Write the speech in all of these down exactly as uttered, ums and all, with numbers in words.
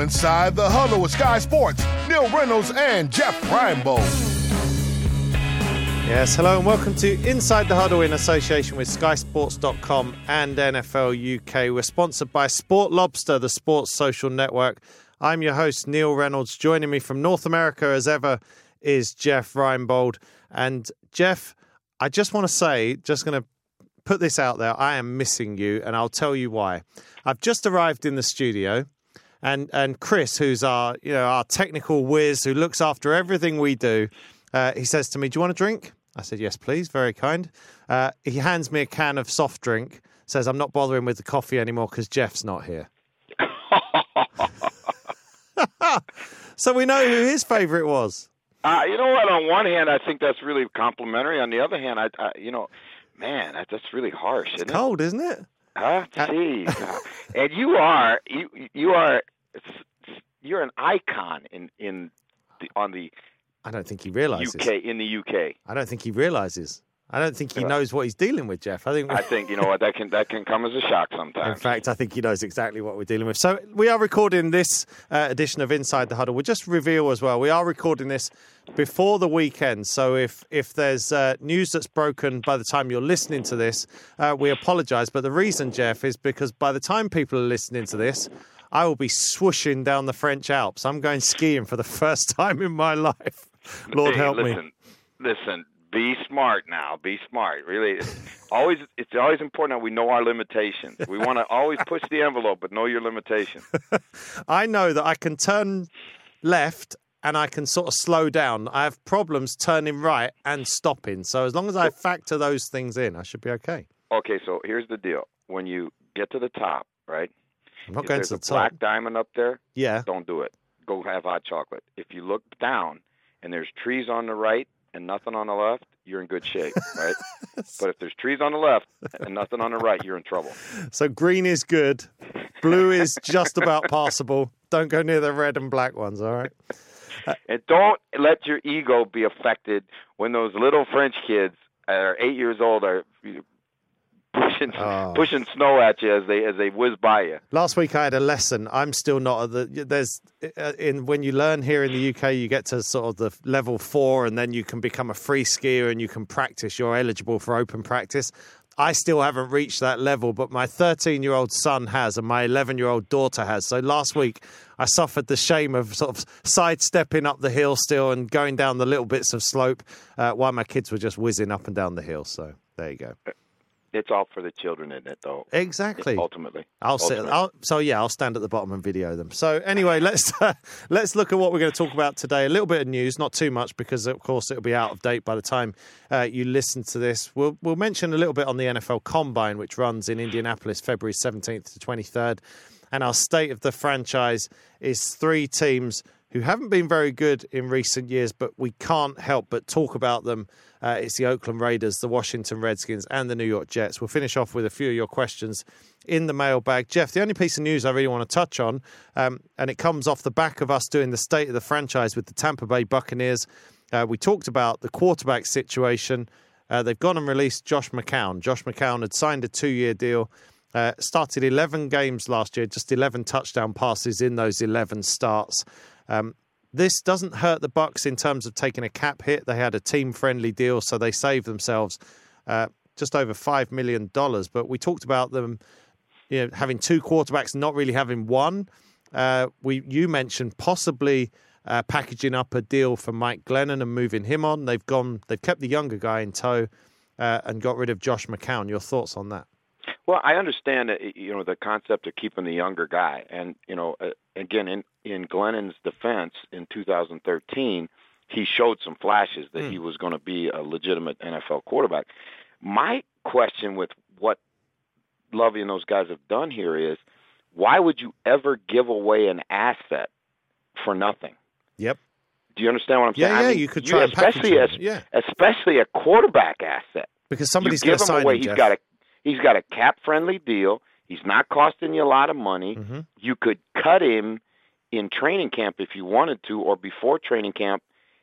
Inside the Huddle with Sky Sports, Neil Reynolds and Jeff Reinebold. Yes, hello and welcome to Inside the Huddle in association with Sky Sports dot com and N F L U K. We're sponsored by Sport Lobster, the sports social network. I'm your host, Neil Reynolds. Joining me from North America, as ever, is Jeff Reinebold. And Jeff, I just want to say, just going to put this out there, I am missing you, and I'll tell you why. I've just arrived in the studio, and and Chris, who's our you know our technical whiz, who looks after everything we do, uh, he says to me, "Do you want a drink?" I said, "Yes, please." Very kind. Uh, he hands me a can of soft drink, says, "I'm not bothering with the coffee anymore because Jeff's not here." So we know who his favourite was. Uh, you know what? On one hand, I think that's really complimentary. On the other hand, I, I you know, man, that's really harsh. Isn't it's cold, it? isn't it? Huh? Jeez. Uh, and you are you you are you're an icon in in the, on the. I don't think he realises. U K in the U K. I don't think he realises. I don't think he Yeah. knows what he's dealing with, Jeff. I think. I think you know what that can that can come as a shock sometimes. In fact, I think he knows exactly what we're dealing with. So we are recording this uh, edition of Inside the Huddle. We'll just reveal as well, we are recording this before the weekend. So if if there's uh, news that's broken by the time you're listening to this, uh, we apologise. But the reason, Jeff, is because by the time people are listening to this, I will be swooshing down the French Alps. I'm going skiing for the first time in my life. Lord hey, help listen, me. Listen, be smart now. Be smart. Really, it's always it's always important that we know our limitations. We want to always push the envelope, but know your limitations. I know that I can turn left and I can sort of slow down. I have problems turning right and stopping. So as long as I factor those things in, I should be okay. Okay, so here's the deal. When you get to the top, right? I'm not if going there's to the a top. black diamond up there, Yeah. don't do it. Go have hot chocolate. If you look down and there's trees on the right and nothing on the left, you're in good shape, right? But if there's trees on the left and nothing on the right, you're in trouble. So green is good. Blue is just about passable. Don't go near the red and black ones, all right? And don't let your ego be affected when those little French kids that are eight years old are pushing Oh. pushing snow at you as they as they whiz by you. Last week I had a lesson. I'm still not at the. There's uh, in when you learn here in the U K, you get to sort of the level four, and then you can become a free skier and you can practice. You're eligible for open practice. I still haven't reached that level, but my thirteen-year-old son has, and my eleven-year-old daughter has. So last week I suffered the shame of sort of sidestepping up the hill still and going down the little bits of slope uh, while my kids were just whizzing up and down the hill. So there you go. It's all for the children, isn't it, though? Exactly. Ultimately. I'll sit. Ultimately. I'll, so yeah, I'll stand at the bottom and video them. So anyway, let's uh, let's look at what we're going to talk about today. A little bit of news, not too much, because of course it'll be out of date by the time uh, you listen to this. We'll we'll mention a little bit on the N F L Combine, which runs in Indianapolis, February seventeenth to twenty-third, and our state of the franchise is three teams who haven't been very good in recent years, but we can't help but talk about them. Uh, it's the Oakland Raiders, the Washington Redskins, and the New York Jets. We'll finish off with a few of your questions in the mailbag. Jeff, the only piece of news I really want to touch on, um, and it comes off the back of us doing the state of the franchise with the Tampa Bay Buccaneers. Uh, we talked about the quarterback situation. Uh, they've gone and released Josh McCown. Josh McCown had signed a two-year deal. Uh, started eleven games last year, just eleven touchdown passes in those eleven starts. Um, this doesn't hurt the Bucs in terms of taking a cap hit. They had a team-friendly deal, so they saved themselves uh, just over five million dollars. But we talked about them, you know, having two quarterbacks, not really having one. Uh, we you mentioned possibly uh, packaging up a deal for Mike Glennon and moving him on. They've gone, they've kept the younger guy in tow uh, and got rid of Josh McCown. Your thoughts on that? Well, I understand that, you know, the concept of keeping the younger guy. And, you know, uh, again, in, in Glennon's defense in two thousand thirteen, he showed some flashes that mm. he was going to be a legitimate N F L quarterback. My question with what Lovie and those guys have done here is, why would you ever give away an asset for nothing? Yep. Do you understand what I'm yeah, saying? Yeah, I mean, you could try you, and package especially him. a, yeah. especially a quarterback asset. Because somebody's going to sign away. him, He's Jeff. got a he's got a cap friendly deal. He's not costing you a lot of money. Mm-hmm. You could cut him in training camp if you wanted to, or before training camp.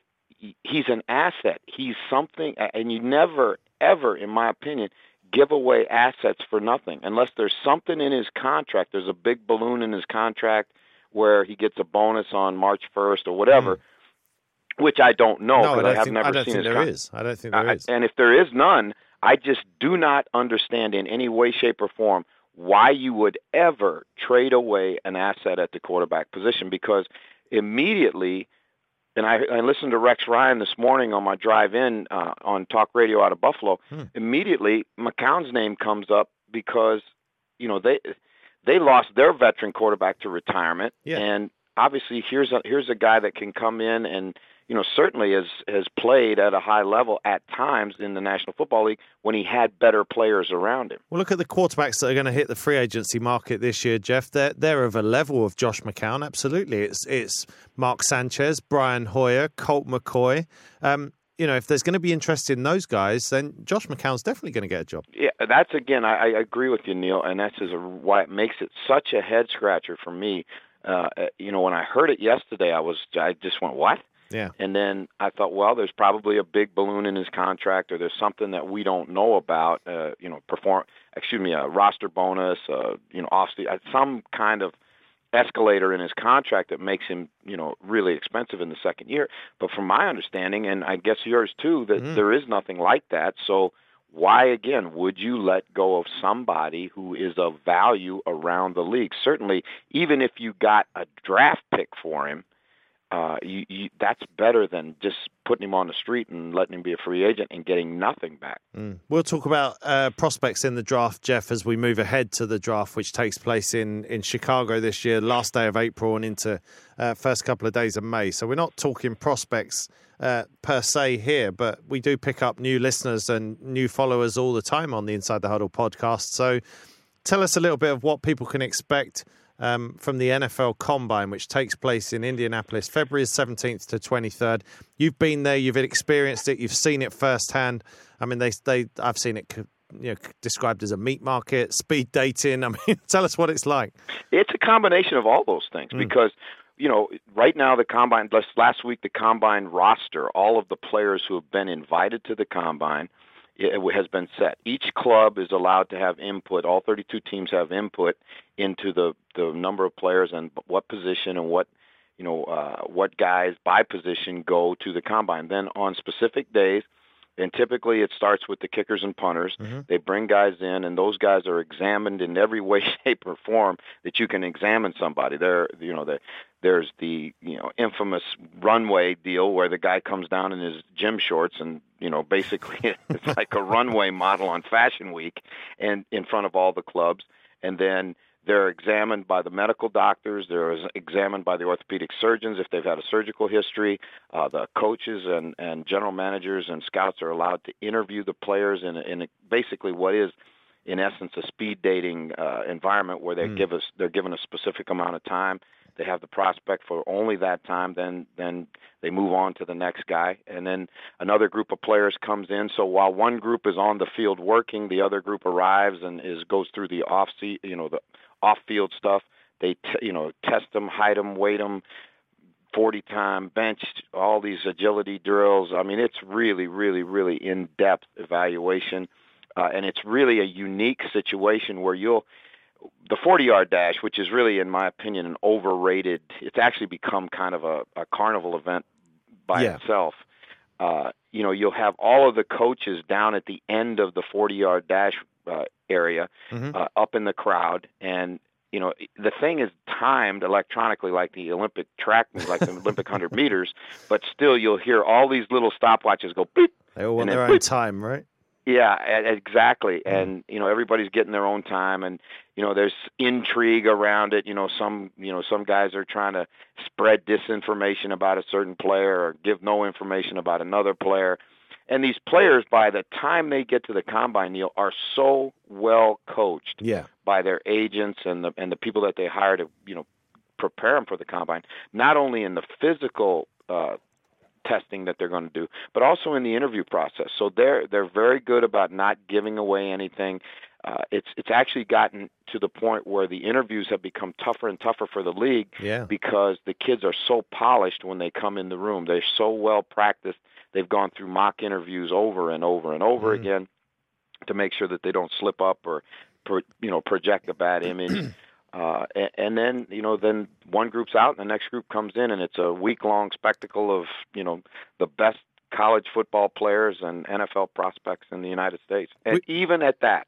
He's an asset. He's something, and you never, ever, in my opinion, give away assets for nothing unless there's something in his contract. There's a big balloon in his contract where he gets a bonus on March first or whatever, mm. which I don't know because no, I, I have think, never I don't seen think his there con- is. I don't think there I, is. And if there is none, I just do not understand in any way, shape, or form why you would ever trade away an asset at the quarterback position, because immediately, and I, I listened to Rex Ryan this morning on my drive in uh, on talk radio out of Buffalo, hmm. immediately McCown's name comes up because, you know, they they lost their veteran quarterback to retirement, yeah. and obviously here's a, here's a guy that can come in and, you know, certainly has, has played at a high level at times in the National Football League when he had better players around him. Well, look at the quarterbacks that are going to hit the free agency market this year, Jeff. They're, they're of a level of Josh McCown, absolutely. It's it's Mark Sanchez, Brian Hoyer, Colt McCoy. Um, you know, if there's going to be interest in those guys, then Josh McCown's definitely going to get a job. Yeah, that's, again, I, I agree with you, Neil, and that's is why it makes it such a head-scratcher for me. Uh, you know, when I heard it yesterday, I was I just went, what? Yeah. And then I thought, well, there's probably a big balloon in his contract, or there's something that we don't know about. Uh, you know, perform. Excuse me, a roster bonus. Uh, you know, off the, some kind of escalator in his contract that makes him, you know, really expensive in the second year. But from my understanding, and I guess yours too, that mm-hmm. there is nothing like that. So why again would you let go of somebody who is of value around the league? Certainly, even if you got a draft pick for him. Uh, you, you, that's better than just putting him on the street and letting him be a free agent and getting nothing back. Mm. We'll talk about uh, prospects in the draft, Jeff, as we move ahead to the draft, which takes place in, in Chicago this year, last day of April and into uh, first couple of days of May. So we're not talking prospects uh, per se here, but we do pick up new listeners and new followers all the time on the Inside the Huddle podcast. So tell us a little bit of what people can expect Um, from the N F L Combine, which takes place in Indianapolis, February seventeenth to twenty-third. You've been there, you've experienced it, you've seen it firsthand. I mean, they, they, I've seen it, you know, described as a meat market, speed dating. I mean, tell us what it's like. It's a combination of all those things mm. because, you know, right now the Combine, last week the Combine roster, all of the players who have been invited to the Combine, it has been set. Each club is allowed to have input. All thirty-two teams have input into the, the number of players and what position and what, you know, uh, what guys by position go to the Combine. Then on specific days, and typically it starts with the kickers and punters, mm-hmm. they bring guys in, and those guys are examined in every way, shape, or form that you can examine somebody. They're, you know, they're, There's the, you know, infamous runway deal where the guy comes down in his gym shorts and, you know, basically it's like a runway model on Fashion Week and in front of all the clubs. And then they're examined by the medical doctors. They're examined by the orthopedic surgeons if they've had a surgical history. Uh, the coaches and, and general managers and scouts are allowed to interview the players in, in basically what is, in essence, a speed dating uh, environment where they mm. give us they're given a specific amount of time. They have the prospect for only that time, then then they move on to the next guy. And then another group of players comes in. So while one group is on the field working, the other group arrives and is goes through the off you know the off-field stuff. They t- you know test them, height them, weight them, forty-time bench, all these agility drills. I mean, it's really, really, really in-depth evaluation. Uh, and it's really a unique situation where you'll the forty-yard dash, which is really, in my opinion, an overrated. It's actually become kind of a, a carnival event by yeah. itself. Uh, you know, you'll have all of the coaches down at the end of the forty-yard dash uh, area, mm-hmm. uh, up in the crowd, and you know, the thing is timed electronically like the Olympic track, like the Olympic one hundred meters, but still you'll hear all these little stopwatches go beep. They all want and their then, own beep. time, right? Yeah, exactly. And, you know, everybody's getting their own time, and, you know, there's intrigue around it. You know, some, you know, some guys are trying to spread disinformation about a certain player or give no information about another player. And these players, by the time they get to the Combine, Neil, are so well coached yeah. by their agents and the and the people that they hire to, you know, prepare them for the Combine, not only in the physical uh testing that they're going to do, but also in the interview process. So they're they're very good about not giving away anything. Uh, it's it's actually gotten to the point where the interviews have become tougher and tougher for the league yeah. because the kids are so polished when they come in the room. They're so well practiced. They've gone through mock interviews over and over and over mm. again to make sure that they don't slip up or, pro, you know, project a bad image. Uh, and, and then, you know, then one group's out and the next group comes in, and it's a week-long spectacle of, you know, the best college football players and N F L prospects in the United States. And we, even at that,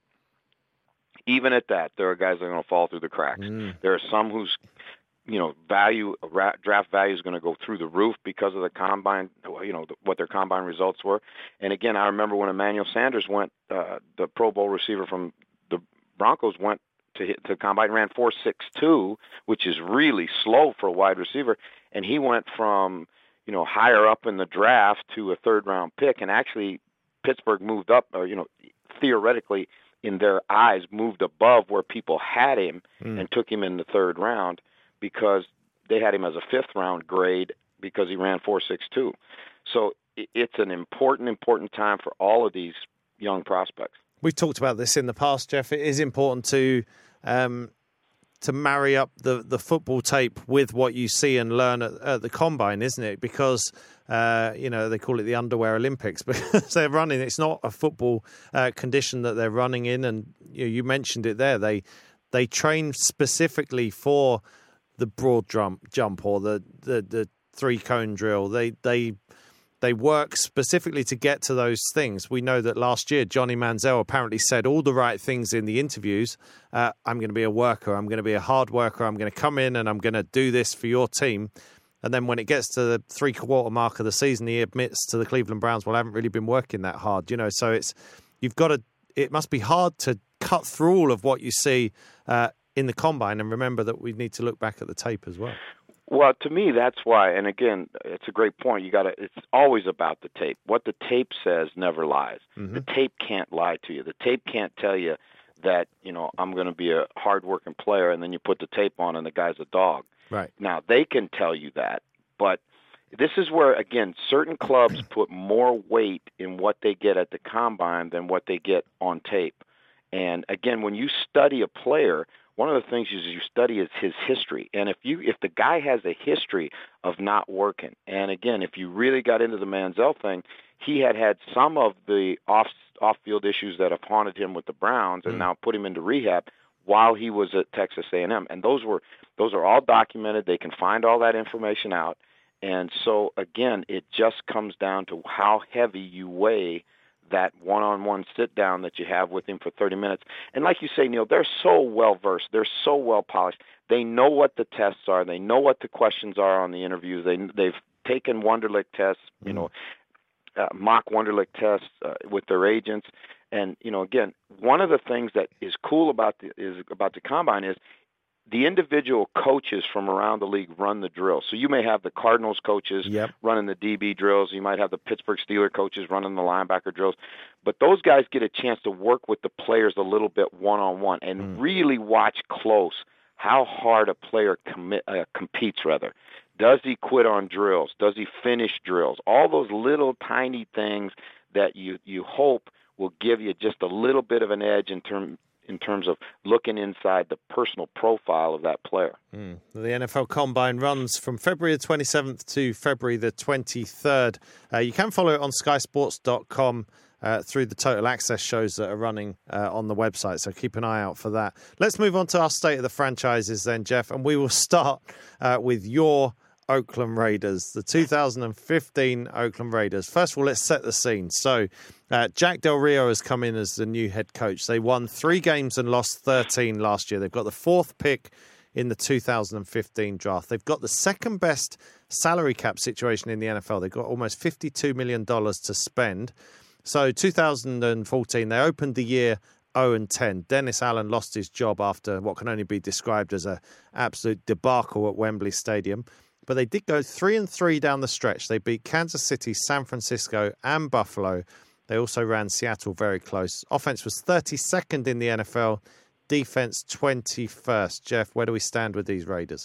even at that, there are guys that are going to fall through the cracks. Mm. There are some whose, you know, value, draft value is going to go through the roof because of the combine, you know, what their combine results were. And again, I remember when Emmanuel Sanders went, uh, the Pro Bowl receiver from the Broncos went to hit to combine, ran four six two, which is really slow for a wide receiver, and he went from, you know, higher up in the draft to a third round pick, and actually Pittsburgh moved up, or, you know, theoretically in their eyes moved above where people had him mm. and took him in the third round because they had him as a fifth round grade because he ran four six two. So it's an important, important time for all of these young prospects. We've talked about this in the past, Jeff. It is important to um, to marry up the, the football tape with what you see and learn at, at the combine, isn't it? Because, uh, you know, they call it the underwear Olympics because they're running. It's not a football uh, condition that they're running in. And you know, you mentioned it there. They they train specifically for the broad jump, jump or the, the, the three-cone drill. They they... They work specifically to get to those things. We know that last year, Johnny Manziel apparently said all the right things in the interviews. Uh, I'm going to be a worker. I'm going to be a hard worker. I'm going to come in and I'm going to do this for your team. And then when it gets to the three-quarter mark of the season, he admits to the Cleveland Browns, well, I haven't really been working that hard. You know, so it's you've got to. It must be hard to cut through all of what you see uh, in the combine. And remember that we need to look back at the tape as well. Well, to me, that's why, and again, it's a great point. You got to. It's always about the tape. What the tape says never lies. Mm-hmm. The tape can't lie to you. The tape can't tell you that, you know, I'm going to be a hardworking player, and then you put the tape on and the guy's a dog. Right. Now, they can tell you that, but this is where, again, certain clubs put more weight in what they get at the combine than what they get on tape. And again, when you study a player, one of the things is you study is his history. And if you if the guy has a history of not working, and again, if you really got into the Manziel thing, he had had some of the off off-field issues that have haunted him with the Browns and mm. now put him into rehab while he was at Texas A and M. And those were those are all documented. They can find all that information out. And so, again, it just comes down to how heavy you weigh that one-on-one sit-down that you have with him for thirty minutes. And like you say, Neil, they're so well-versed. They're so well-polished. They know what the tests are. They know what the questions are on the interviews. They, they've taken Wonderlic tests, you mm. know, uh, mock Wonderlic tests uh, with their agents. And, you know, again, one of the things that is cool about the, is about the Combine is the individual coaches from around the league run the drills. So you may have the Cardinals coaches yep. running the D B drills. You might have the Pittsburgh Steelers coaches running the linebacker drills. But those guys get a chance to work with the players a little bit one-on-one and mm. really watch close how hard a player commit, uh, competes, rather. Does he quit on drills? Does he finish drills? All those little tiny things that you, you hope will give you just a little bit of an edge in terms in terms of looking inside the personal profile of that player. Mm. The N F L Combine runs from February the twenty-seventh to February the twenty-third. Uh, you can follow it on sky sports dot com uh, through the Total Access shows that are running uh, on the website, so keep an eye out for that. Let's move on to our State of the Franchises then, Jeff, and we will start uh, with your Oakland Raiders, the two thousand fifteen Oakland Raiders. First of all, let's set the scene. So, uh, Jack Del Rio has come in as the new head coach. They won three games and lost thirteen last year. They've got the fourth pick in the two thousand fifteen draft. They've got the second best salary cap situation in the N F L. They've got almost fifty-two million dollars to spend. So, two thousand fourteen, they opened the year oh and ten. Dennis Allen lost his job after what can only be described as an absolute debacle at Wembley Stadium. But they did go three and three down the stretch. They beat Kansas City, San Francisco, and Buffalo. They also ran Seattle very close. Offense was thirty-second in the N F L. Defense twenty-first. Jeff, where do we stand with these Raiders?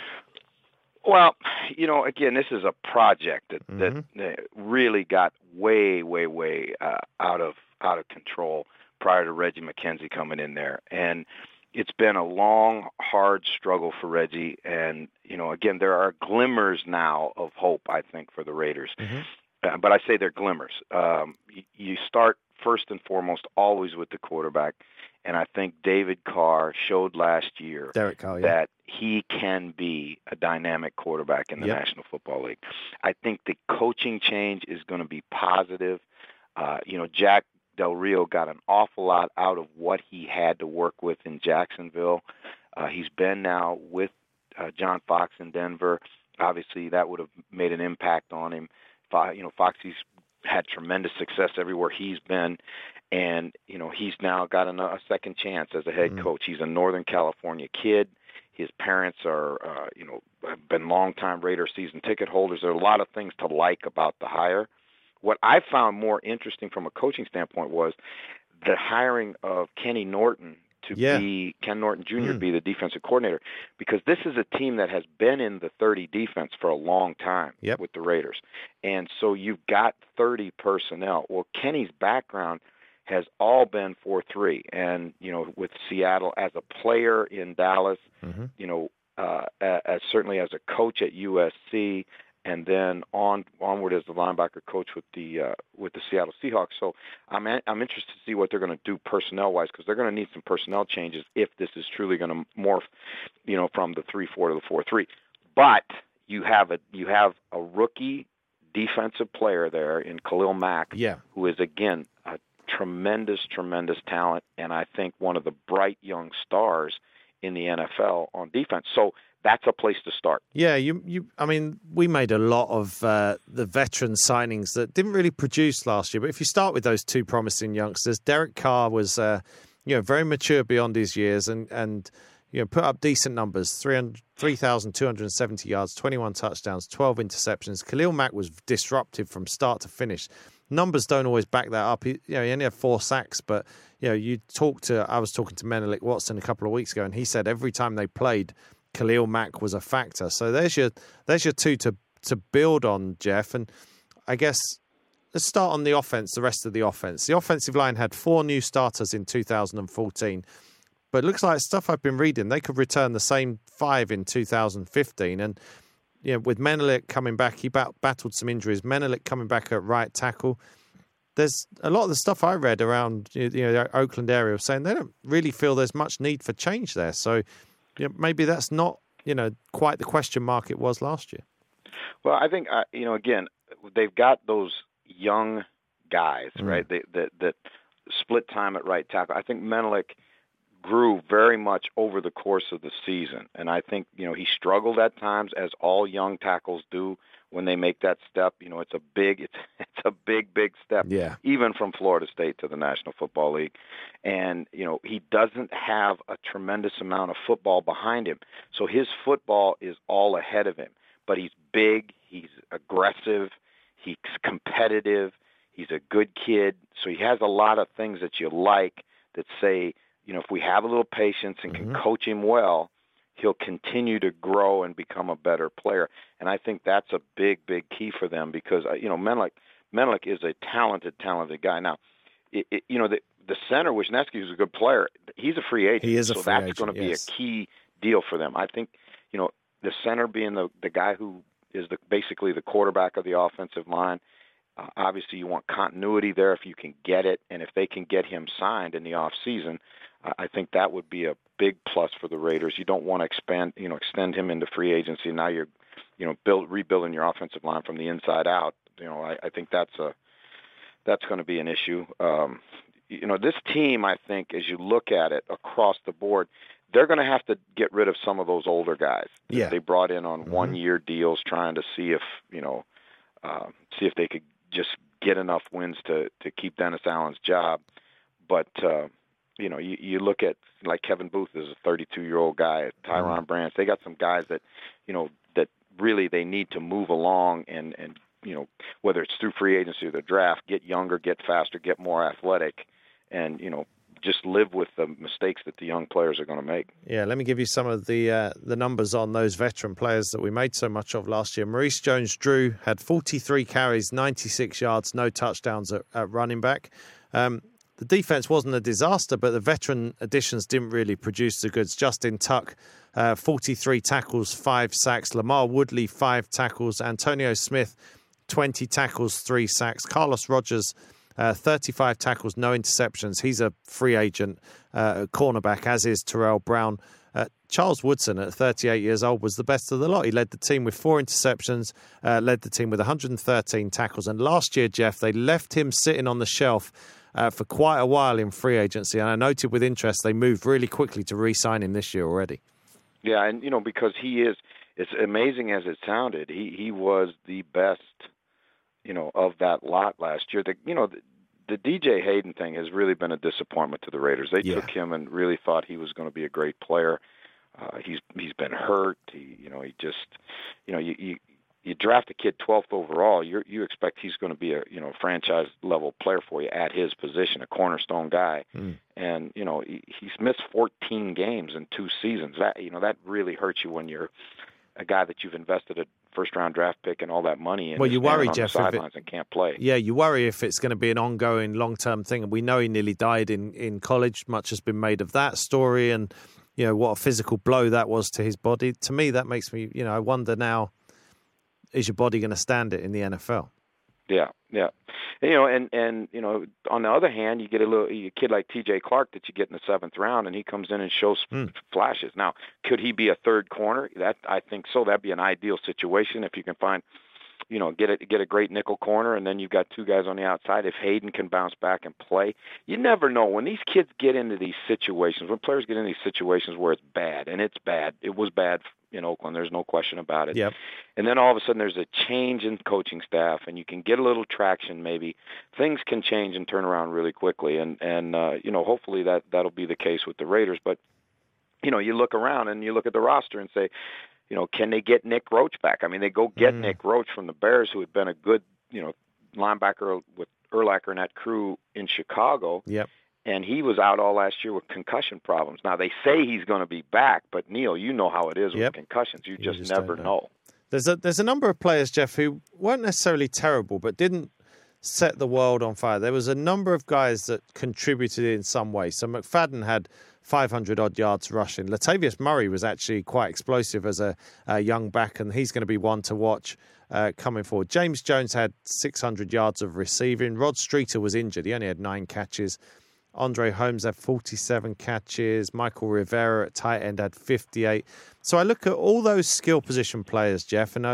Well, you know, again, this is a project that, mm-hmm. that really got way, way, way uh, out of out of control prior to Reggie McKenzie coming in there, and it's been a long, hard struggle for Reggie. And, you know, again, there are glimmers now of hope, I think, for the Raiders. Mm-hmm. Uh, but I say they're glimmers. Um, you, you start first and foremost always with the quarterback. And I think David Carr showed last year Derek Carr, yeah. that he can be a dynamic quarterback in the yep. National Football League. I think the coaching change is going to be positive. Uh, you know, Jack Del Rio got an awful lot out of what he had to work with in Jacksonville. Uh, he's been now with uh, John Fox in Denver. Obviously, that would have made an impact on him. You know, Foxy's had tremendous success everywhere he's been. And, you know, he's now got a, a second chance as a head mm-hmm. coach. He's a Northern California kid. His parents are, uh, you know, have been longtime Raider season ticket holders. There are a lot of things to like about the hire. What I found more interesting from a coaching standpoint was the hiring of Kenny Norton to yeah. be, Ken Norton Junior Mm. to be the defensive coordinator, because this is a team that has been in the thirty defense for a long time yep. with the Raiders. And so you've got thirty personnel. Well, Kenny's background has all been four three, and you know, with Seattle as a player in Dallas, mm-hmm. you know, uh, as certainly as a coach at U S C, and then on onward as the linebacker coach with the uh, with the Seattle Seahawks. So I'm I'm interested to see what they're going to do personnel wise, because they're going to need some personnel changes if this is truly going to morph, you know, from the three four to the four three. But you have a you have a rookie defensive player there in Khalil Mack, yeah. who is again a tremendous, tremendous talent, and I think one of the bright young stars in the N F L on defense. So that's a place to start. Yeah, you, you. I mean, we made a lot of uh, the veteran signings that didn't really produce last year. But if you start with those two promising youngsters, Derek Carr was, uh, you know, very mature beyond his years, and and you know, put up decent numbers: three thousand two hundred seventy yards, twenty-one touchdowns, twelve interceptions. Khalil Mack was disruptive from start to finish. Numbers don't always back that up. He, you know, he only had four sacks, but you know, you talk to. I was talking to Menelik Watson a couple of weeks ago, and he said every time they played, Khalil Mack was a factor. So there's your there's your two to to build on, Jeff. And I guess let's start on the offense. The rest of the offense. The offensive line had four new starters in two thousand fourteen, but it looks like stuff I've been reading, they could return the same five in two thousand fifteen. And you know, with Menelik coming back, he bat- battled some injuries. Menelik coming back at right tackle. There's a lot of the stuff I read around you know the Oakland area saying they don't really feel there's much need for change there. So you know, maybe that's not you know quite the question mark it was last year. Well, I think uh, you know again they've got those young guys, mm. right? They, that that split time at right tackle. I think Menelik grew very much over the course of the season, and I think you know he struggled at times, as all young tackles do when they make that step. You know, it's a big, it's it's a big, big step, yeah. even from Florida State to the National Football League. And you know, he doesn't have a tremendous amount of football behind him, so his football is all ahead of him. But he's big, he's aggressive, he's competitive, he's a good kid. So he has a lot of things that you like that say, you know, if we have a little patience and can mm-hmm. coach him well, he'll continue to grow and become a better player. And I think that's a big, big key for them because, you know, Menelik, Menelik is a talented, talented guy. Now, it, it, you know, the, the center, Wisniewski, is a good player. He's a free agent. He is a so free that's agent, going to yes. be a key deal for them. I think, you know, the center being the, the guy who is the basically the quarterback of the offensive line. Uh, obviously, you want continuity there if you can get it, and if they can get him signed in the off season, uh, I think that would be a big plus for the Raiders. You don't want to expand, you know, extend him into free agency. Now you're, you know, build rebuilding your offensive line from the inside out. You know, I, I think that's a that's going to be an issue. Um, you know, this team, I think, as you look at it across the board, they're going to have to get rid of some of those older guys yeah. that they brought in on mm-hmm. one-year deals, trying to see if you know, uh, see if they could just get enough wins to, to keep Dennis Allen's job. But, uh, you know, you, you look at like Kevin Booth is a thirty-two-year-old guy, Tyron mm-hmm. Branch. They got some guys that, you know, that really they need to move along and, and, you know, whether it's through free agency or the draft, get younger, get faster, get more athletic, and, you know, just live with the mistakes that the young players are going to make. Yeah, let me give you some of the uh, the numbers on those veteran players that we made so much of last year. Maurice Jones-Drew had forty-three carries, ninety-six yards, no touchdowns at, at running back. Um, the defense wasn't a disaster, but the veteran additions didn't really produce the goods. Justin Tuck, uh, forty-three tackles, five sacks. Lamar Woodley, five tackles. Antonio Smith, twenty tackles, three sacks. Carlos Rogers, uh, thirty-five tackles, no interceptions. He's a free agent uh, cornerback, as is Terrell Brown. Uh, Charles Woodson, at thirty-eight years old, was the best of the lot. He led the team with four interceptions, uh, led the team with one hundred thirteen tackles. And last year, Jeff, they left him sitting on the shelf uh, for quite a while in free agency. And I noted with interest they moved really quickly to re-sign him this year already. Yeah, and, you know, because he is, it's amazing as it sounded, he, he was the best, you know, of that lot last year. The, you know, the, the D J Hayden thing has really been a disappointment to the Raiders. They yeah. took him and really thought he was going to be a great player. Uh, he's he's been hurt. He, you know, he just, you know, you you, you draft a kid twelfth overall. You you expect he's going to be a you know franchise level player for you at his position, a cornerstone guy. Mm. And you know, he, he's missed fourteen games in two seasons. That you know that really hurts you when you're a guy that you've invested a first round draft pick and all that money in. Well, you worry, on Jeff, the sidelines and can't play. Yeah, you worry if it's going to be an ongoing long term thing. And we know he nearly died in, in college. Much has been made of that story, and you know what a physical blow that was to his body. To me, that makes me, you know, I wonder now: is your body going to stand it in the N F L? Yeah, yeah. And, you know, and, and you know, on the other hand, you get a little a kid like T J Clark that you get in the seventh round, and he comes in and shows mm. flashes. Now, could he be a third corner? That I think so. That'd be an ideal situation if you can find, you know, get a get a great nickel corner, and then you've got two guys on the outside. If Hayden can bounce back and play, you never know when these kids get into these situations. When players get in these situations where it's bad, and it's bad. It was bad in Oakland. There's no question about it. Yep. And then all of a sudden there's a change in coaching staff, and you can get a little traction maybe. Things can change and turn around really quickly, and, and uh, you know, hopefully that, that'll be the case with the Raiders. But, you know, you look around and you look at the roster and say, you know, can they get Nick Roach back? I mean, they go get mm. Nick Roach from the Bears, who had been a good, you know, linebacker with Urlacher and that crew in Chicago. Yep. And he was out all last year with concussion problems. Now, they say he's going to be back, but, Neil, you know how it is yep. with concussions. You, you just, just never know. know. There's a there's a number of players, Jeff, who weren't necessarily terrible, but didn't set the world on fire. There was a number of guys that contributed in some way. So McFadden had five hundred odd yards rushing. Latavius Murray was actually quite explosive as a, a young back, and he's going to be one to watch uh, coming forward. James Jones had six hundred yards of receiving. Rod Streeter was injured. He only had nine catches. Andre Holmes had forty-seven catches. Michael Rivera at tight end had fifty-eight. So I look at all those skill position players, Jeff, and I,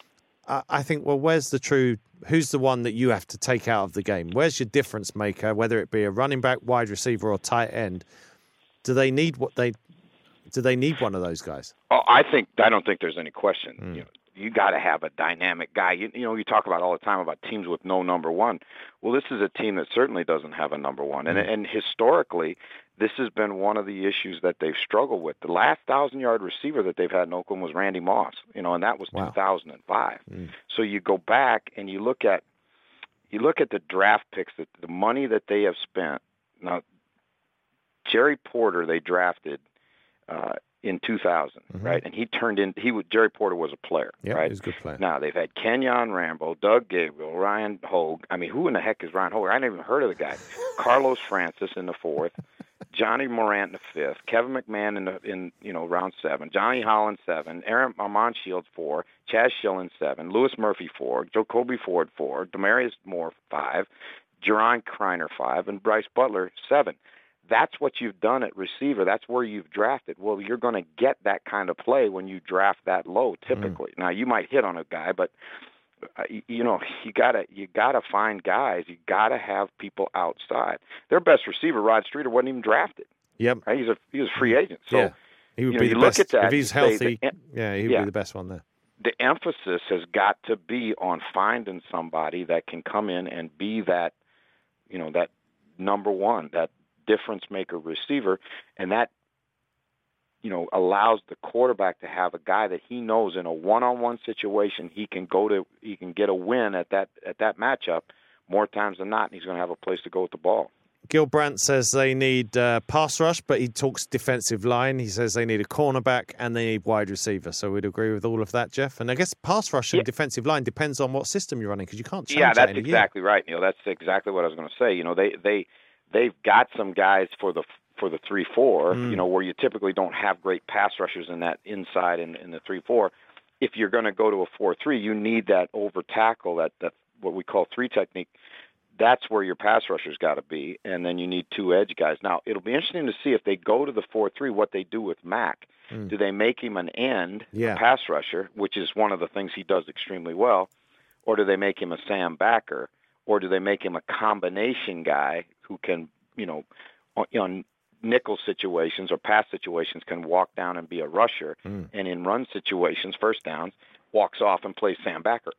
I think, well, where's the true, who's the one that you have to take out of the game? Where's your difference maker, whether it be a running back, wide receiver, or tight end? Do they need what they, do they need one of those guys? Oh, I think, I don't think there's any question. Mm. You know, you got to have a dynamic guy. You, you know, you talk about all the time about teams with no number one. Well, this is a team that certainly doesn't have a number one. And, and historically, this has been one of the issues that they've struggled with. The last thousand-yard receiver that they've had in Oakland was Randy Moss, you know, and that was wow. two thousand five. Mm. So you go back and you look at you look at the draft picks, the, the money that they have spent. Now, Jerry Porter, they drafted uh, in two thousand, mm-hmm. right? And he turned in, he would, Jerry Porter was a player, yep, right? He was a good player. Now, they've had Kenyon Rambo, Doug Gabriel, Ryan Hogue. I mean, who in the heck is Ryan Hogue? I never even heard of the guy. Carlos Francis in the fourth, Johnny Morant in the fifth, Kevin McMahon in, the, in you know, round seven, Johnny Holland seven, Aaron Armand Shields four, Chaz Schillen seven, Louis Murphy four, Jacoby Ford four, Demarius Moore five, Jerron Kreiner five, and Bryce Butler seven. That's what you've done at receiver. That's where you've drafted. Well, you're going to get that kind of play when you draft that low, typically. Mm. Now, you might hit on a guy, but uh, you, you know you gotta you gotta find guys. You gotta have people outside. Their best receiver, Rod Streeter, wasn't even drafted. Yep, right? He's a he was a free agent. So yeah. he would you be know, the you best look at that, if he's healthy. The, yeah, he would yeah. be the best one there. The emphasis has got to be on finding somebody that can come in and be that, you know, that number one, that difference maker receiver, and that, you know, allows the quarterback to have a guy that he knows in a one-on-one situation he can go to, he can get a win at that at that matchup more times than not, and he's going to have a place to go with the ball. Gil Brandt says they need uh, pass rush, but he talks defensive line. He says they need a cornerback and they need wide receiver. So we'd agree with all of that, Jeff. And I guess pass rush and yeah. defensive line depends on what system you're running, because you can't change yeah, that that's in a exactly year. right, Neil. That's exactly what I was going to say. You know, they they they've got some guys for the for the three four. Mm. You know, where you typically don't have great pass rushers in that inside in, in the three four. If you're going to go to a four three, you need that over tackle, that that what we call three technique, that's where your pass rusher's got to be, and then you need two edge guys. Now, it'll be interesting to see if they go to the four three, what they do with Mack. Mm. Do they make him an end, yeah. a pass rusher, which is one of the things he does extremely well, or do they make him a Sam backer, or do they make him a combination guy who can, you know, on nickel situations or pass situations can walk down and be a rusher, mm. and in run situations, first downs, walks off and plays Sam backer.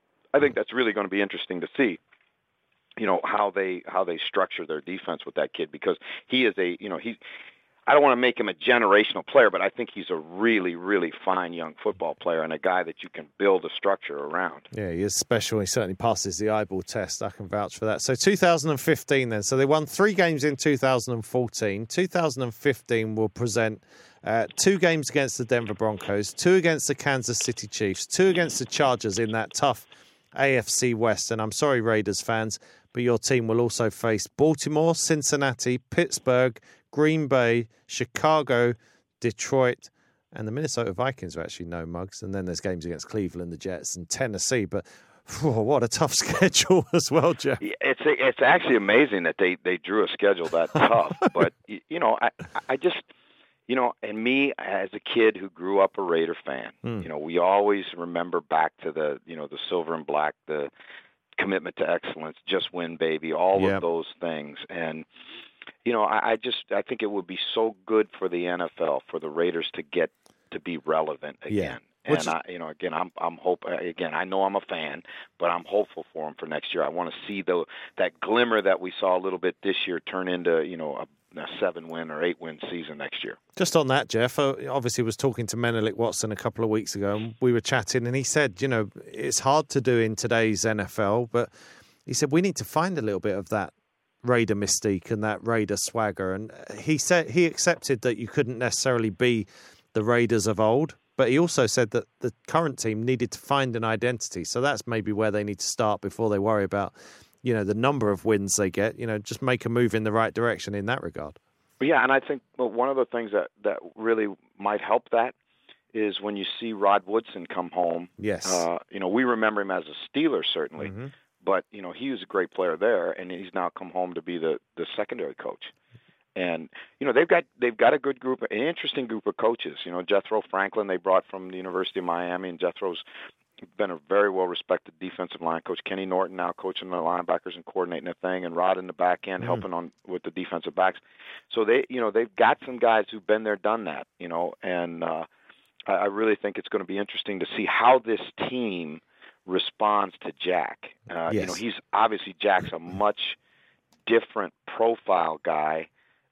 I think that's really going to be interesting to see, you know, how they how they structure their defense with that kid, because he is a, you know, he, I don't want to make him a generational player, but I think he's a really, really fine young football player and a guy that you can build a structure around. Yeah, he is special. He certainly passes the eyeball test. I can vouch for that. So two thousand fifteen then. So they won three games in two thousand fourteen. two thousand fifteen will present uh, two games against the Denver Broncos, two against the Kansas City Chiefs, two against the Chargers in that tough A F C West. And I'm sorry, Raiders fans, but your team will also face Baltimore, Cincinnati, Pittsburgh, Green Bay, Chicago, Detroit, and the Minnesota Vikings are actually no mugs. And then there's games against Cleveland, the Jets, and Tennessee. But oh, what a tough schedule as well, Jeff. It's it's actually amazing that they, they drew a schedule that tough. But, you know, I, I just, you know, and me as a kid who grew up a Raider fan, mm. you know, we always remember back to the, you know, the silver and black, the commitment to excellence, just win, baby, all yep. of those things. And, you know, I, I just I think it would be so good for the N F L for the Raiders to get to be relevant again. Yeah. And I, you know, again, I'm I'm hope again. I know I'm a fan, but I'm hopeful for them for next year. I want to see the that glimmer that we saw a little bit this year turn into, you know, a, a seven-win or eight-win season next year. Just on that, Jeff, I obviously was talking to Menelik Watson a couple of weeks ago, and we were chatting, and he said, you know, it's hard to do in today's N F L, but he said we need to find a little bit of that Raider mystique and that Raider swagger. And he said he accepted that you couldn't necessarily be the Raiders of old, but he also said that the current team needed to find an identity. So that's maybe where they need to start before they worry about, you know, the number of wins they get. You know, just make a move in the right direction in that regard. Yeah, and I think well, one of the things that, that really might help that is when you see Rod Woodson come home. Yes. Uh, you know, we remember him as a Steeler, certainly. Mm-hmm. But, you know, he was a great player there, and he's now come home to be the, the secondary coach. And, you know, they've got they've got a good group, an interesting group of coaches. You know, Jethro Franklin they brought from the University of Miami, and Jethro's been a very well-respected defensive line coach. Kenny Norton now coaching the linebackers and coordinating the thing, and Rod in the back end mm. helping on with the defensive backs. So, they, you know, they've got some guys who've been there, done that, you know, and uh, I, I really think it's going to be interesting to see how this team responds to Jack. Uh, yes. You know, he's obviously Jack's a much different profile guy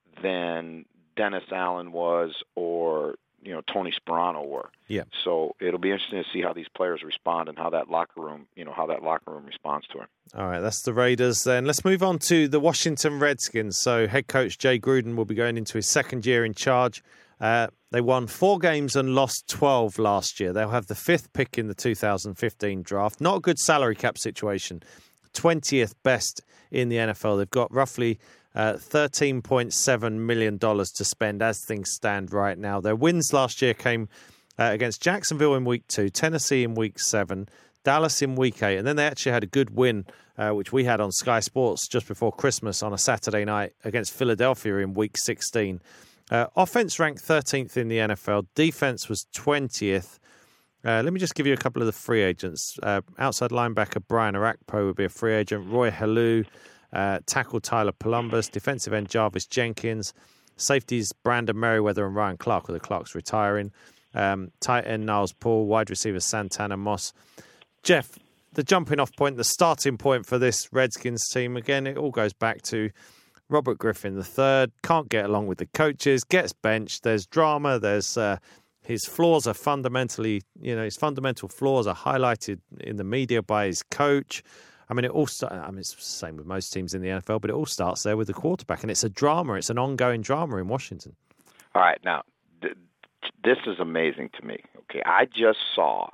than Dennis Allen was or, you know, Tony Sperano were. Yeah. So it'll be interesting to see how these players respond and how that locker room, you know, how that locker room responds to him. All right, that's the Raiders then. Let's move on to the Washington Redskins. So head coach Jay Gruden will be going into his second year in charge. Uh, they won four games and lost twelve last year. They'll have the fifth pick in the two thousand fifteen draft. Not a good salary cap situation. twentieth best in the N F L. They've got roughly uh, thirteen point seven million dollars to spend as things stand right now. Their wins last year came uh, against Jacksonville in week two, Tennessee in week seven, Dallas in week eight, and then they actually had a good win, uh, which we had on Sky Sports just before Christmas on a Saturday night against Philadelphia in week sixteen. Uh, offense ranked thirteenth in the N F L. Defense was twentieth. Uh, let me just give you a couple of the free agents. Uh, outside linebacker Brian Orakpo would be a free agent. Roy Halou, uh, tackle Tyler Columbus, defensive end Jarvis Jenkins, safeties Brandon Merriweather and Ryan Clark, with the Clarks retiring. Um, tight end Niles Paul, wide receiver Santana Moss. Jeff, the jumping off point, the starting point for this Redskins team, again, it all goes back to Robert Griffin the third, can't get along with the coaches, gets benched, there's drama, there's uh, his flaws are fundamentally, you know, his fundamental flaws are highlighted in the media by his coach. I mean, it all start, I mean, it's the same with most teams in the N F L, but it all starts there with the quarterback, and it's a drama, it's an ongoing drama in Washington. All right, now, th- this is amazing to me. Okay, I just saw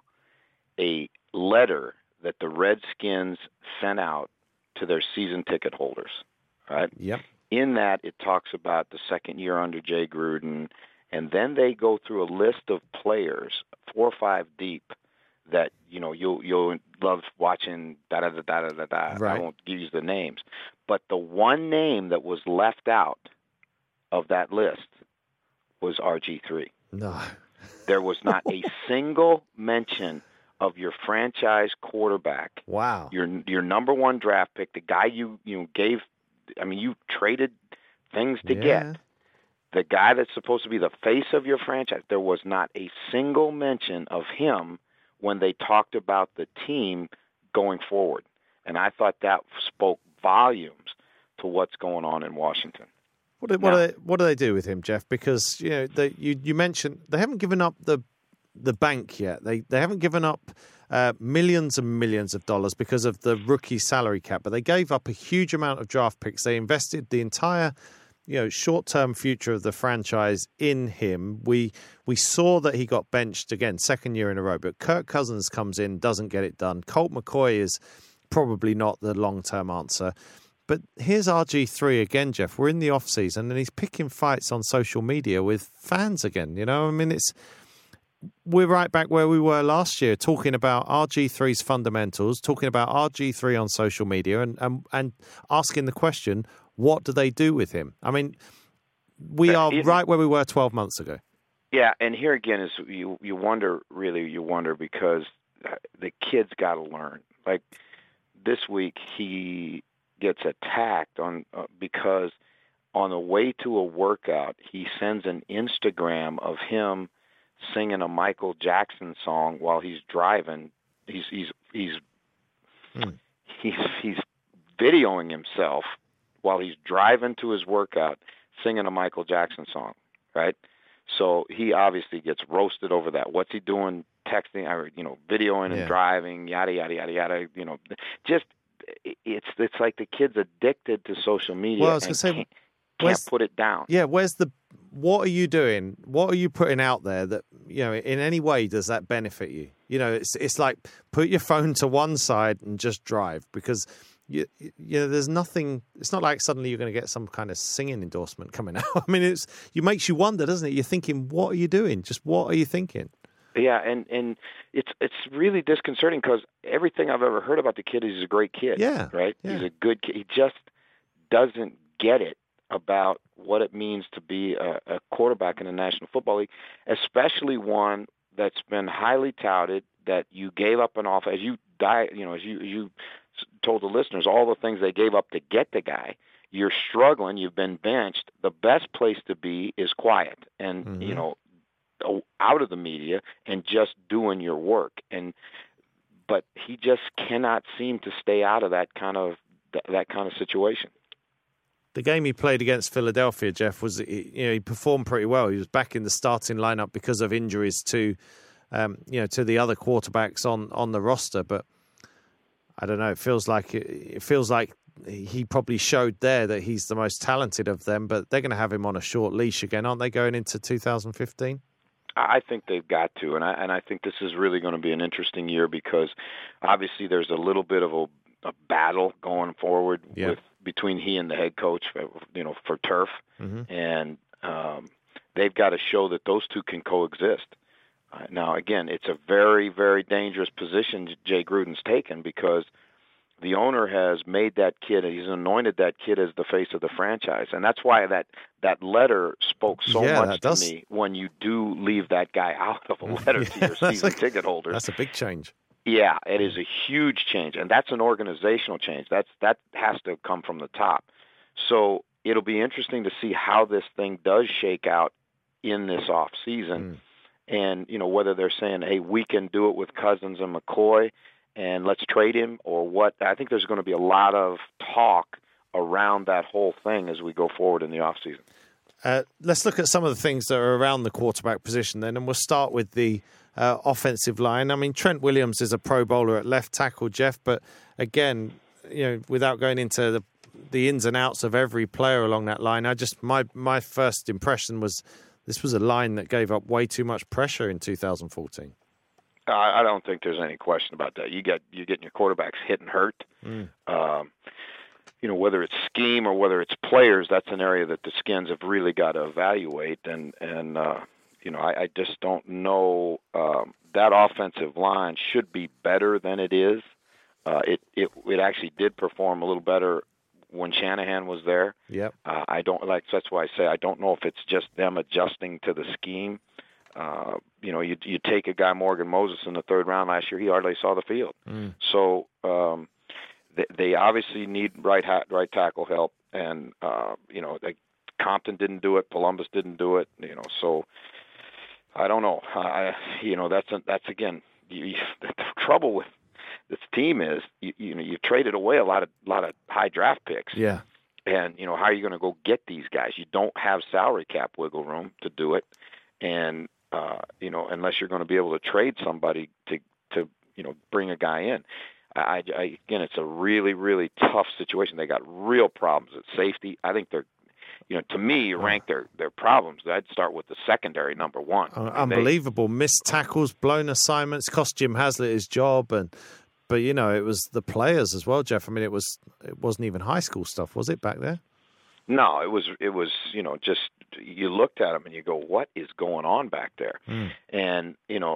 a letter that the Redskins sent out to their season ticket holders. Right? Yep. In that, it talks about the second year under Jay Gruden, and then they go through a list of players, four or five deep, that you know you'll you'll love watching. Da da da da da da. Right. I won't use the names, but the one name that was left out of that list was R G three. No. There was not a single mention of your franchise quarterback. Wow. Your your number one draft pick, the guy you you gave. I mean, you traded things to Yeah. get. The guy that's supposed to be the face of your franchise. There was not a single mention of him when they talked about the team going forward. And I thought that spoke volumes to what's going on in Washington. What do, what, Now- do they, what do they do with him, Jeff? Because you know they, you you mentioned they haven't given up the the bank yet. They they haven't given up uh, millions and millions of dollars because of the rookie salary cap, but they gave up a huge amount of draft picks. They invested the entire you know short term future of the franchise in him. We we saw that he got benched again, second year in a row. But Kirk Cousins comes in, doesn't get it done. Colt McCoy is probably not the long term answer. But here's R G three again, Jeff. We're in the off season, and he's picking fights on social media with fans again. You know, I mean, it's we're right back where we were last year, talking about R G three's fundamentals, talking about R G three on social media, and and, and asking the question, what do they do with him? I mean, we are It- right where we were twelve months ago. Yeah, and here again is you you wonder really you wonder because the kid's got to learn. Like this week he gets attacked on uh, because on the way to a workout he sends an Instagram of him singing a Michael Jackson song while he's driving. He's he's he's Hmm. he's he's videoing himself while he's driving to his workout singing a Michael Jackson song, right? So he obviously gets roasted over that. What's he doing? Texting, or you know, videoing and Yeah. driving, yada yada yada yada. You know, just it's it's like the kid's addicted to social media. Well, I was and gonna say, can't, where's- can't put it down. Yeah, where's the what are you doing? What are you putting out there that you know in any way does that benefit you? You know, it's it's like put your phone to one side and just drive because you you know there's nothing. It's not like suddenly you're going to get some kind of singing endorsement coming out. I mean, it's it makes you wonder, doesn't it? You're thinking, what are you doing? Just what are you thinking? Yeah, and and it's it's really disconcerting because everything I've ever heard about the kid is he's a great kid. Yeah, right. yeah. He's a good kid. He just doesn't get it about what it means to be a, a quarterback in the National Football League, especially one that's been highly touted. That you gave up an offer, as you die, you know, as you as you told the listeners, all the things they gave up to get the guy. You're struggling. You've been benched. The best place to be is quiet, and Mhm. you know, out of the media and just doing your work. And but he just cannot seem to stay out of that kind of that, that kind of situation. The game he played against Philadelphia, Jeff, was you know he performed pretty well. He was back in the starting lineup because of injuries to, um, you know, to the other quarterbacks on, on the roster. But I don't know. It feels like it feels like he probably showed there that he's the most talented of them. But they're going to have him on a short leash again, aren't they? Going into two thousand fifteen. I think they've got to, and I and I think this is really going to be an interesting year because obviously there's a little bit of a, a battle going forward Yeah. with between he and the head coach, you know, for turf, Mm-hmm. and um, they've got to show that those two can coexist. Uh, now, again, it's a very, very dangerous position Jay Gruden's taken because the owner has made that kid, he's anointed that kid as the face of the franchise. And that's why that, that letter spoke so Yeah, much that to does. me when you do leave that guy out of a letter to Yeah, your that's season a- ticket holders. That's a big change. Yeah, it is a huge change, and that's an organizational change. That's that has to come from the top. So it'll be interesting to see how this thing does shake out in this off season, Mm. and you know whether they're saying, "Hey, we can do it with Cousins and McCoy, and let's trade him," or what. I think there's going to be a lot of talk around that whole thing as we go forward in the off season. Uh, let's look at some of the things that are around the quarterback position then, and we'll start with the uh, offensive line. I mean, Trent Williams is a Pro Bowler at left tackle, Jeff, but again, you know, without going into the the ins and outs of every player along that line, I just my my first impression was this was a line that gave up way too much pressure in two thousand fourteen. I I don't think there's any question about that. You get you're getting your quarterbacks hit and hurt. Mm. Um, you know, whether it's scheme or whether it's players, that's an area that the Skins have really got to evaluate. And and uh, you know, I, I just don't know. Um, that offensive line should be better than it is. Uh, it, it it actually did perform a little better when Shanahan was there. Yep. Uh, I don't like. That's why I say I don't know if it's just them adjusting to the scheme. Uh, you know, you you take a guy Morgan Moses in the third round last year. He hardly saw the field. Mm. So um, they, they obviously need right ha- right tackle help, and uh, you know, they, Compton didn't do it. Columbus didn't do it. You know, so I don't know. I you know that's a, that's again you, you, the trouble with this team is you, you know you've traded away a lot of lot of high draft picks. Yeah. And you know how are you going to go get these guys? You don't have salary cap wiggle room to do it, and uh, you know unless you're going to be able to trade somebody to to you know bring a guy in. I, I again, it's a really really tough situation. They got real problems at safety. I think they're you know to me you rank their their problems. I'd start with the secondary number one. Uh, I mean, unbelievable they, missed tackles, blown assignments, cost Jim Haslett his job, and. But, you know, it was the players as well, Jeff. I mean, it, was, it wasn't even high school stuff, was it, back there? No, it was, it was you know, just you looked at them and you go, what is going on back there? Mm. And, you know,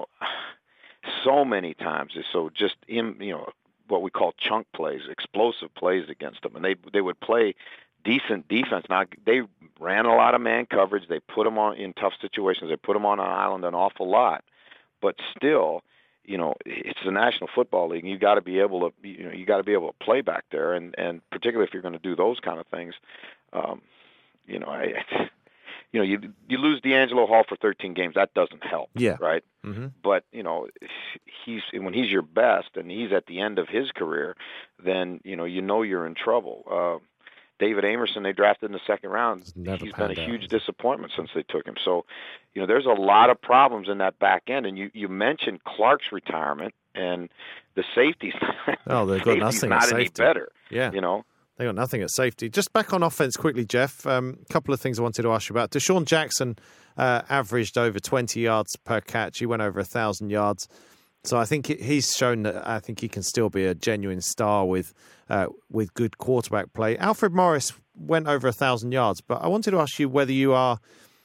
so many times, so just, in, you know, what we call chunk plays, explosive plays against them. And they they would play decent defense. Now, they ran a lot of man coverage. They put them on in tough situations. They put them on an island an awful lot. But still... You know, it's the National Football League. And you got to be able to, you know, you got to be able to play back there, and, and particularly if you're going to do those kind of things, um, you know, I, you know, you you lose D'Angelo Hall for thirteen games, that doesn't help, yeah, right? Mm-hmm. But you know, he's when he's your best and he's at the end of his career, then you know, you know you're in trouble. Uh, David Amerson, they drafted in the second round. He's been a huge disappointment since they took him. So, you know, there's a lot of problems in that back end. And you, you mentioned Clark's retirement and the safeties. Oh, they've got nothing not at any safety. better. Yeah. You know, they got nothing at safety. Just back on offense quickly, Jeff. A um, couple of things I wanted to ask you about. Deshaun Jackson uh, averaged over twenty yards per catch. He went over one thousand yards. So I think he's shown that I think he can still be a genuine star with uh, with good quarterback play. Alfred Morris went over a thousand yards, but I wanted to ask you whether you are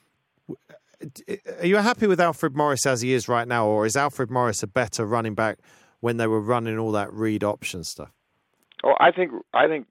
are you happy with Alfred Morris as he is right now, or is Alfred Morris a better running back when they were running all that read option stuff? Oh, I think I think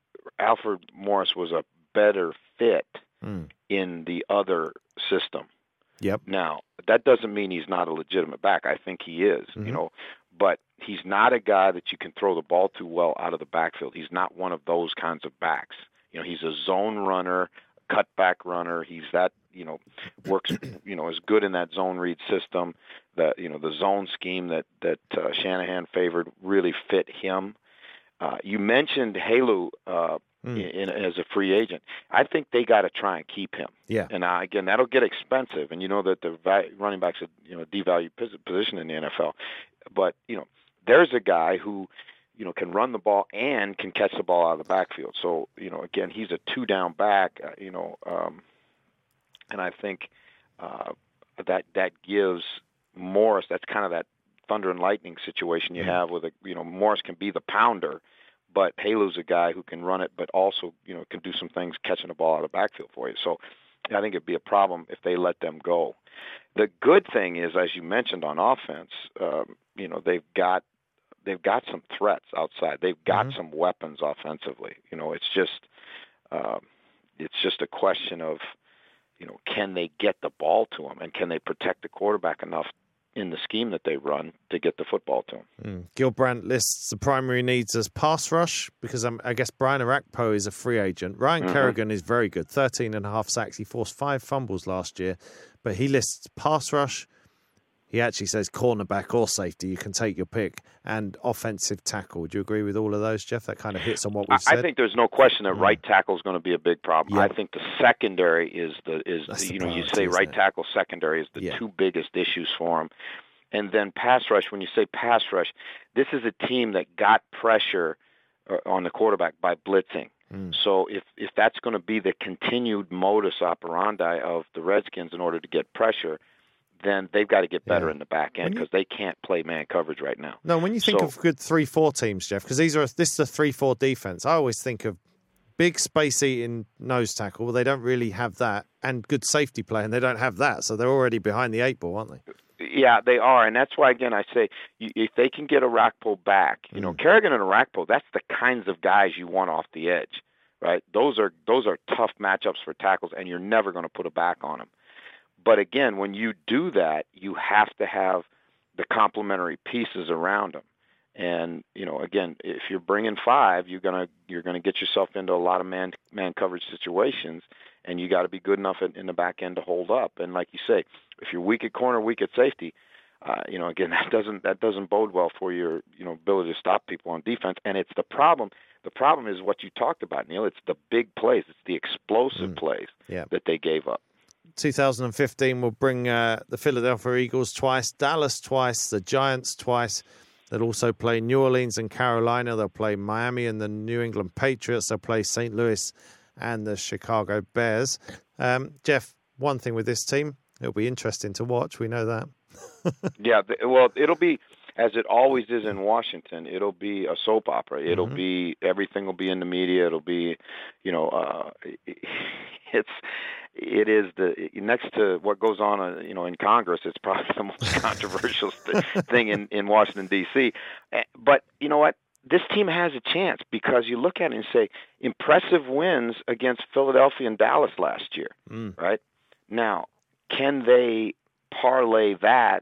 Alfred Morris was a better fit mm. in the other system. Yep. Now, that doesn't mean he's not a legitimate back. I think he is, mm-hmm. you know, but he's not a guy that you can throw the ball to well out of the backfield. He's not one of those kinds of backs. You know, he's a zone runner, cutback runner. He's that, you know, works, you know, is good in that zone read system. That, you know, the zone scheme that, that uh, Shanahan favored really fit him. Uh, you mentioned Halu uh, mm. in, in, as a free agent. I think they got to try and keep him. Yeah. And uh, again, that'll get expensive. And you know that the value, running back's a you know devalued position in the N F L. But you know, there's a guy who you know can run the ball and can catch the ball out of the backfield. So you know, again, he's a two down back. Uh, you know, um, and I think uh, that that gives Morris. That's kind of that thunder and lightning situation you have with a, you know, Morris can be the pounder, but Halu's a guy who can run it, but also, you know, can do some things catching the ball out of the backfield for you. So I think it'd be a problem if they let them go. The good thing is, as you mentioned on offense, um, you know, they've got, they've got some threats outside. They've got mm-hmm. some weapons offensively. You know, it's just, um, it's just a question of, you know, can they get the ball to him and can they protect the quarterback enough in the scheme that they run to get the football to him. Mm. Gil Brandt lists the primary needs as pass rush because um, I guess Brian Arakpo is a free agent. Ryan mm-hmm. Kerrigan is very good, thirteen and a half sacks. He forced five fumbles last year, but he lists pass rush. He actually says cornerback or safety, you can take your pick, and offensive tackle. Would you agree with all of those, Jeff? That kind of hits on what we've said. I think there's no question that mm. right tackle is going to be a big problem. Yeah. I think the secondary is the is the, you know you say right tackle secondary is the yeah. two biggest issues for him, and then pass rush. When you say pass rush, this is a team that got pressure on the quarterback by blitzing. Mm. So if if that's going to be the continued modus operandi of the Redskins in order to get pressure, then they've got to get better yeah. in the back end because they can't play man coverage right now. No, when you think so, of good three four teams, Jeff, because these are this is a three four defense, I always think of big space-eating nose tackle. Well, they don't really have that. and good safety play, and they don't have that, so they're already behind the eight ball, aren't they? Yeah, they are, and that's why, again, I say if they can get Orakpo back, you know, mm. Kerrigan and Orakpo, that's the kinds of guys you want off the edge, right? Those are those are tough matchups for tackles, and you're never going to put a back on them. But again, when you do that, you have to have the complementary pieces around them. And you know, again, if you're bringing five, you're gonna you're gonna get yourself into a lot of man man coverage situations, and you got to be good enough in, in the back end to hold up. And like you say, if you're weak at corner, weak at safety, uh, you know, again, that doesn't that doesn't bode well for your you know ability to stop people on defense. And it's the problem. The problem is what you talked about, Neil. It's the big plays. It's the explosive mm. plays yeah. that they gave up. two thousand fifteen will bring uh, the Philadelphia Eagles twice, Dallas twice, the Giants twice. They'll also play New Orleans and Carolina. They'll play Miami and the New England Patriots. They'll play Saint Louis and the Chicago Bears. Um, Jeff, one thing with this team, it'll be interesting to watch. We know that. yeah, well, it'll be, as it always is in Washington, it'll be a soap opera. It'll mm-hmm. be, everything will be in the media. It'll be, you know, uh, it's, it is the, next to what goes on, you know, in Congress, it's probably the most controversial thing in, in Washington, D C. But you know what? This team has a chance because you look at it and say, impressive wins against Philadelphia and Dallas last year, mm. right? Now, can they parlay that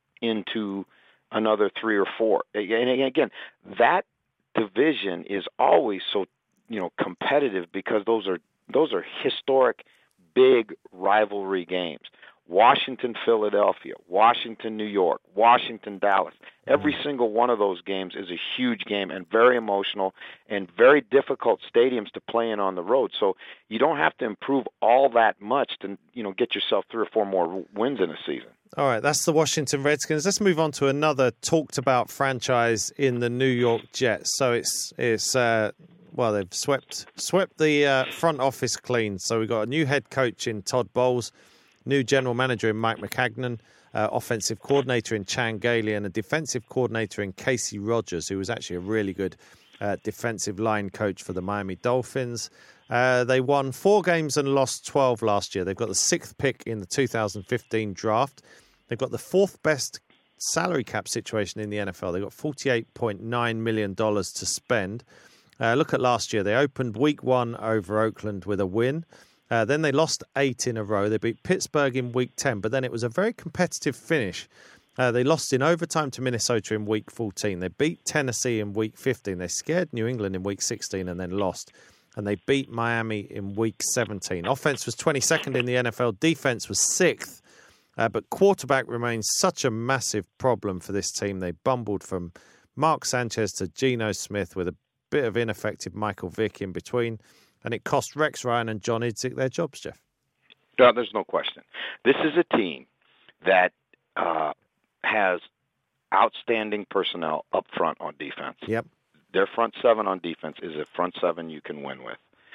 into another three or four? And again, that division is always so, you know, competitive because those are those are historic, big rivalry games. Washington, Philadelphia, Washington, New York, Washington, Dallas. Every single one of those games is a huge game and very emotional and very difficult stadiums to play in on the road. So you don't have to improve all that much to, you know, get yourself three or four more wins in a season. All right, that's the Washington Redskins. Let's move on to another talked about franchise in the New York Jets. So it's it's uh, well, they've swept swept the uh, front office clean. So we've got a new head coach in Todd Bowles, new general manager in Mike McCagnon, uh, offensive coordinator in Chan Gailey, and a defensive coordinator in Casey Rogers, who was actually a really good uh, defensive line coach for the Miami Dolphins. Uh, they won four games and lost twelve last year. They've got the sixth pick in the two thousand fifteen draft. They've got the fourth best salary cap situation in the N F L. They've got forty-eight point nine million dollars to spend. Uh, look at last year. They opened week one over Oakland with a win. Uh, then they lost eight in a row. They beat Pittsburgh in week ten, but then it was a very competitive finish. Uh, they lost in overtime to Minnesota in week fourteen. They beat Tennessee in week fifteen. They scared New England in week sixteen and then lost. And they beat Miami in week seventeen. Offense was twenty-second in the N F L. Defense was sixth. Uh, but quarterback remains such a massive problem for this team. They bumbled from Mark Sanchez to Geno Smith with a bit of ineffective Michael Vick in between. And it cost Rex Ryan and John Idzik their jobs, Jeff. No, there's no question. This is a team that uh, has outstanding personnel up front on defense. Yep. Their front seven on defense is a front seven you can win with.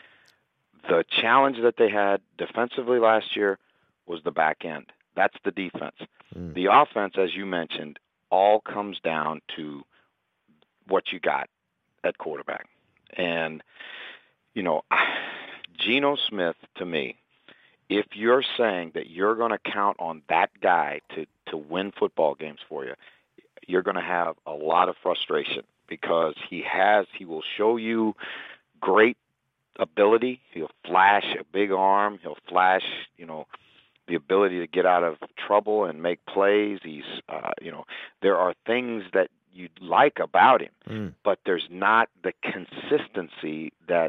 The challenge that they had defensively last year was the back end. That's the defense. Mm. The offense, as you mentioned, all comes down to what you got at quarterback. And, you know, Geno Smith, to me, if you're saying that you're going to count on that guy to, to win football games for you, you're going to have a lot of frustration because he has, he will show you great ability. He'll flash a big arm. He'll flash, you know, the ability to get out of trouble and make plays. He's, uh, you know, there are things that you like about him, mm. but there's not the consistency that,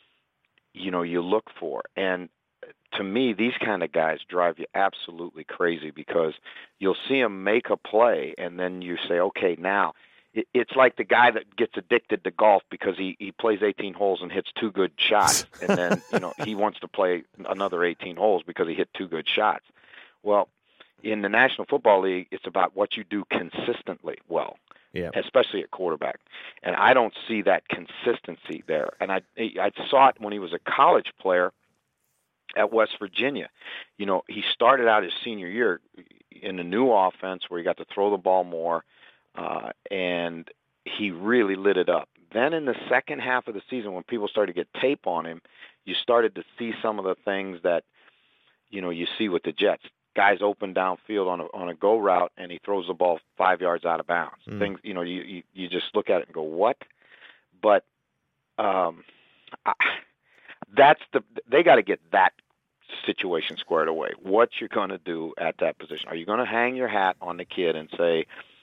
you know, you look for. And to me, these kind of guys drive you absolutely crazy because you'll see him make a play and then you say, okay, now it, it's like the guy that gets addicted to golf because he, he plays eighteen holes and hits two good shots. And then, you know, he wants to play another eighteen holes because he hit two good shots. Well, in the National Football League, it's about what you do consistently well. Yeah. Especially at quarterback. And I don't see that consistency there. And I I saw it when he was a college player at West Virginia. You know, he started out his senior year in a new offense where he got to throw the ball more, uh, and he really lit it up. Then in the second half of the season, when people started to get tape on him, you started to see some of the things that, you know, you see with the Jets. Guys open downfield on a on a go route, and he throws the ball five yards out of bounds. Mm. Things, you know, you, you you just look at it and go, what? But um, I, that's the they got to get that situation squared away. What you're going to do at that position? Are you going to hang your hat on the kid and say,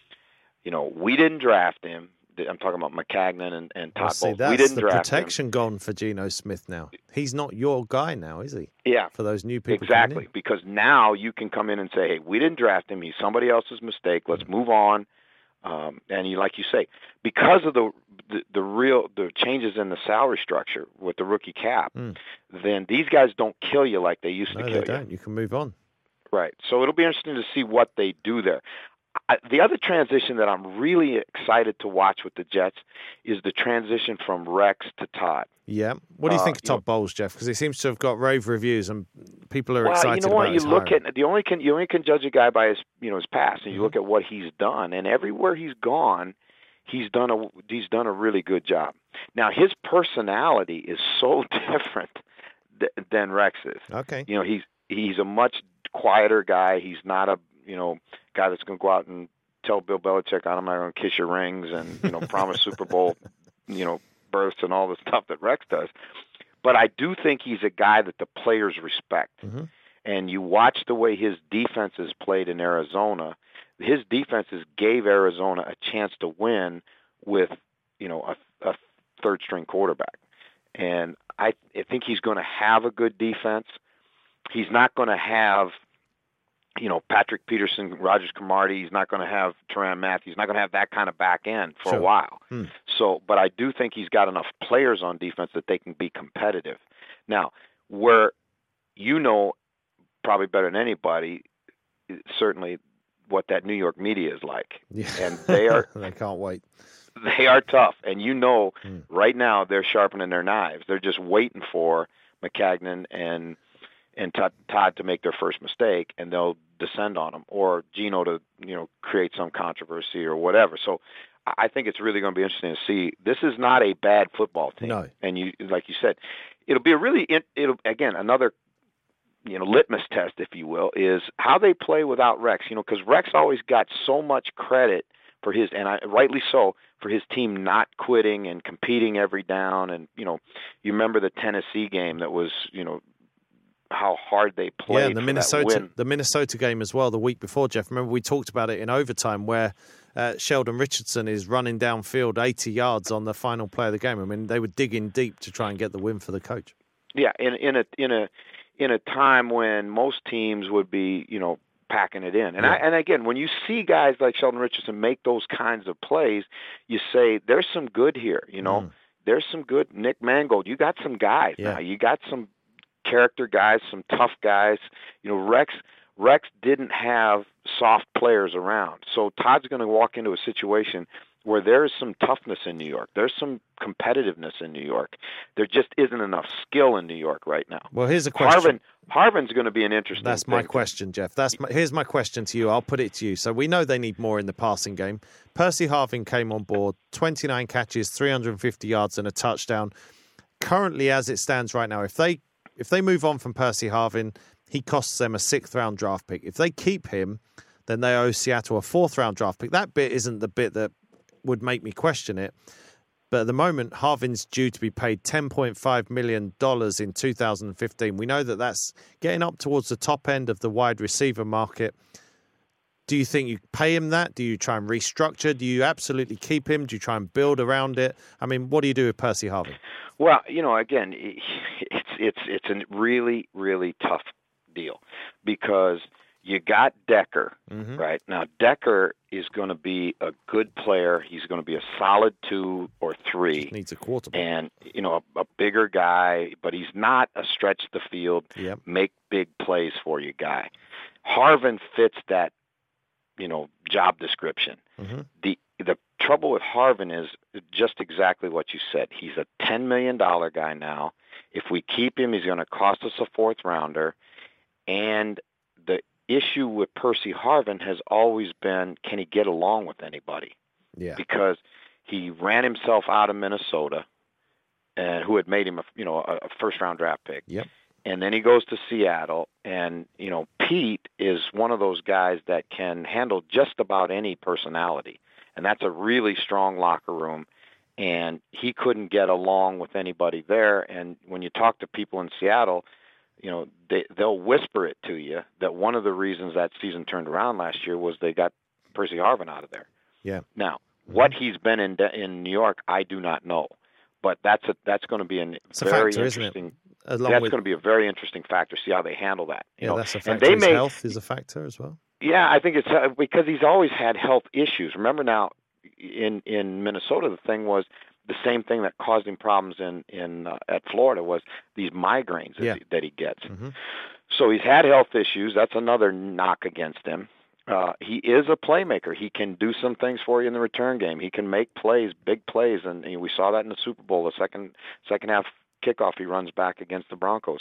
you know, we didn't draft him? I'm talking about Maccagnan and, and Todd well, see, Bowles. That's we didn't the draft protection him. gone for Geno Smith now. He's not your guy now, is he? Yeah. For those new people. Exactly. Because now you can come in and say, hey, we didn't draft him. He's somebody else's mistake. Let's mm-hmm. move on. Um, and you, like you say, because of the, the the real the changes in the salary structure with the rookie cap, mm. then these guys don't kill you like they used no, to kill they don't. you. You can move on. Right. So it'll be interesting to see what they do there. I, the other transition that I'm really excited to watch with the Jets is the transition from Rex to Todd. Yeah. What do you think uh, of Todd you know, Bowles, Jeff? Because he seems to have got rave reviews and people are well, excited you know what? about You his look hiring. at the only can you only can judge a guy by his you know his past, and you mm-hmm. look at what he's done, and everywhere he's gone, he's done a he's done a really good job. Now his personality is so different th- than Rex's. Okay. You know he's he's a much quieter guy. He's not a you know guy that's going to go out and tell Bill Belichick, I'm not going to kiss your rings and, you know, promise Super Bowl, you know, berths and all the stuff that Rex does. But I do think he's a guy that the players respect. Mm-hmm. And you watch the way his defenses played in Arizona. His defenses gave Arizona a chance to win with, you know, a, a third-string quarterback. And I, I think he's going to have a good defense. He's not going to have you know, Patrick Peterson, Rogers Cromartie, he's not going to have Tyrann Mathieu. He's not going to have that kind of back end for sure. a while. Hmm. So, but I do think he's got enough players on defense that they can be competitive. Now, where you know probably better than anybody, certainly what that New York media is like. Yeah. And they are they can't wait. They are tough. And you know hmm. right now they're sharpening their knives. They're just waiting for Maccagnan and and Todd to make their first mistake, and they'll descend on them, or Geno to you know create some controversy or whatever. So I think it's really going to be interesting to see. This is not a bad football team, no. And you, like you said, it'll be a really it'll again another you know litmus test, if you will, is how they play without Rex. You know, because Rex always got so much credit for his, and I, rightly so, for his team not quitting and competing every down. And you know, you remember the Tennessee game that was you know. how hard they played. Yeah, and the for Minnesota, that win. the Minnesota game as well. The week before, Jeff. Remember we talked about it in overtime, where uh, Sheldon Richardson is running downfield eighty yards on the final play of the game. I mean, they were digging deep to try and get the win for the coach. Yeah, in in a in a in a time when most teams would be, you know, packing it in. And yeah. I, and again, when you see guys like Sheldon Richardson make those kinds of plays, you say there's some good here. You know, mm. there's some good. Nick Mangold, you got some guys yeah. now. You got some character guys, some tough guys. You know, Rex Rex didn't have soft players around. So Todd's going to walk into a situation where there's some toughness in New York. There's some competitiveness in New York. There just isn't enough skill in New York right now. Well, here's a question. Harvin, Harvin's going to be an interesting That's thing. my question, Jeff. That's my, here's my question to you. I'll put it to you. So we know they need more in the passing game. Percy Harvin came on board, twenty-nine catches, three hundred fifty yards and a touchdown. Currently, as it stands right now, if they If they move on from Percy Harvin, he costs them a sixth-round draft pick. If they keep him, then they owe Seattle a fourth-round draft pick. That bit isn't the bit that would make me question it. But at the moment, Harvin's due to be paid ten point five million dollars in two thousand fifteen. We know that that's getting up towards the top end of the wide receiver market. Do you think you pay him that? Do you try and restructure? Do you absolutely keep him? Do you try and build around it? I mean, what do you do with Percy Harvin? Well, you know, again, it's it's it's a really, really tough deal because you got Decker, mm-hmm. right? Now, Decker is going to be a good player. He's going to be a solid two or three. Just needs a quarterback. And, you know, a, a bigger guy, but he's not a stretch the field, yep. make big plays for you guy. Harvin fits that, you know, job description. Mm-hmm. The the trouble with Harvin is just exactly what you said. He's a ten million dollars guy now. If we keep him, he's going to cost us a fourth rounder. And the issue with Percy Harvin has always been, can he get along with anybody? Yeah. Because he ran himself out of Minnesota, and who had made him a you know a, a first round draft pick. Yep. and then he goes to Seattle. And, you know, Pete is one of those guys that can handle just about any personality. And that's a really strong locker room. And he couldn't get along with anybody there. And when you talk to people in Seattle, you know, they, they'll whisper it to you that one of the reasons that season turned around last year was they got Percy Harvin out of there. Yeah. Now, what he's been in in New York, I do not know. But that's a, that's going to be a it's very a factor, interesting. That's with... going to be a very interesting factor. See how they handle that. You yeah, know? that's a factor. And they His may, health is a factor as well. Yeah, I think it's uh, because he's always had health issues. Remember now, in in Minnesota, the thing was the same thing that caused him problems in in uh, at Florida was these migraines yeah. that, he, that he gets. Mm-hmm. So he's had health issues. That's another knock against him. Uh, he is a playmaker. He can do some things for you in the return game. He can make plays, big plays, and, and we saw that in the Super Bowl. The second second half kickoff, he runs back against the Broncos.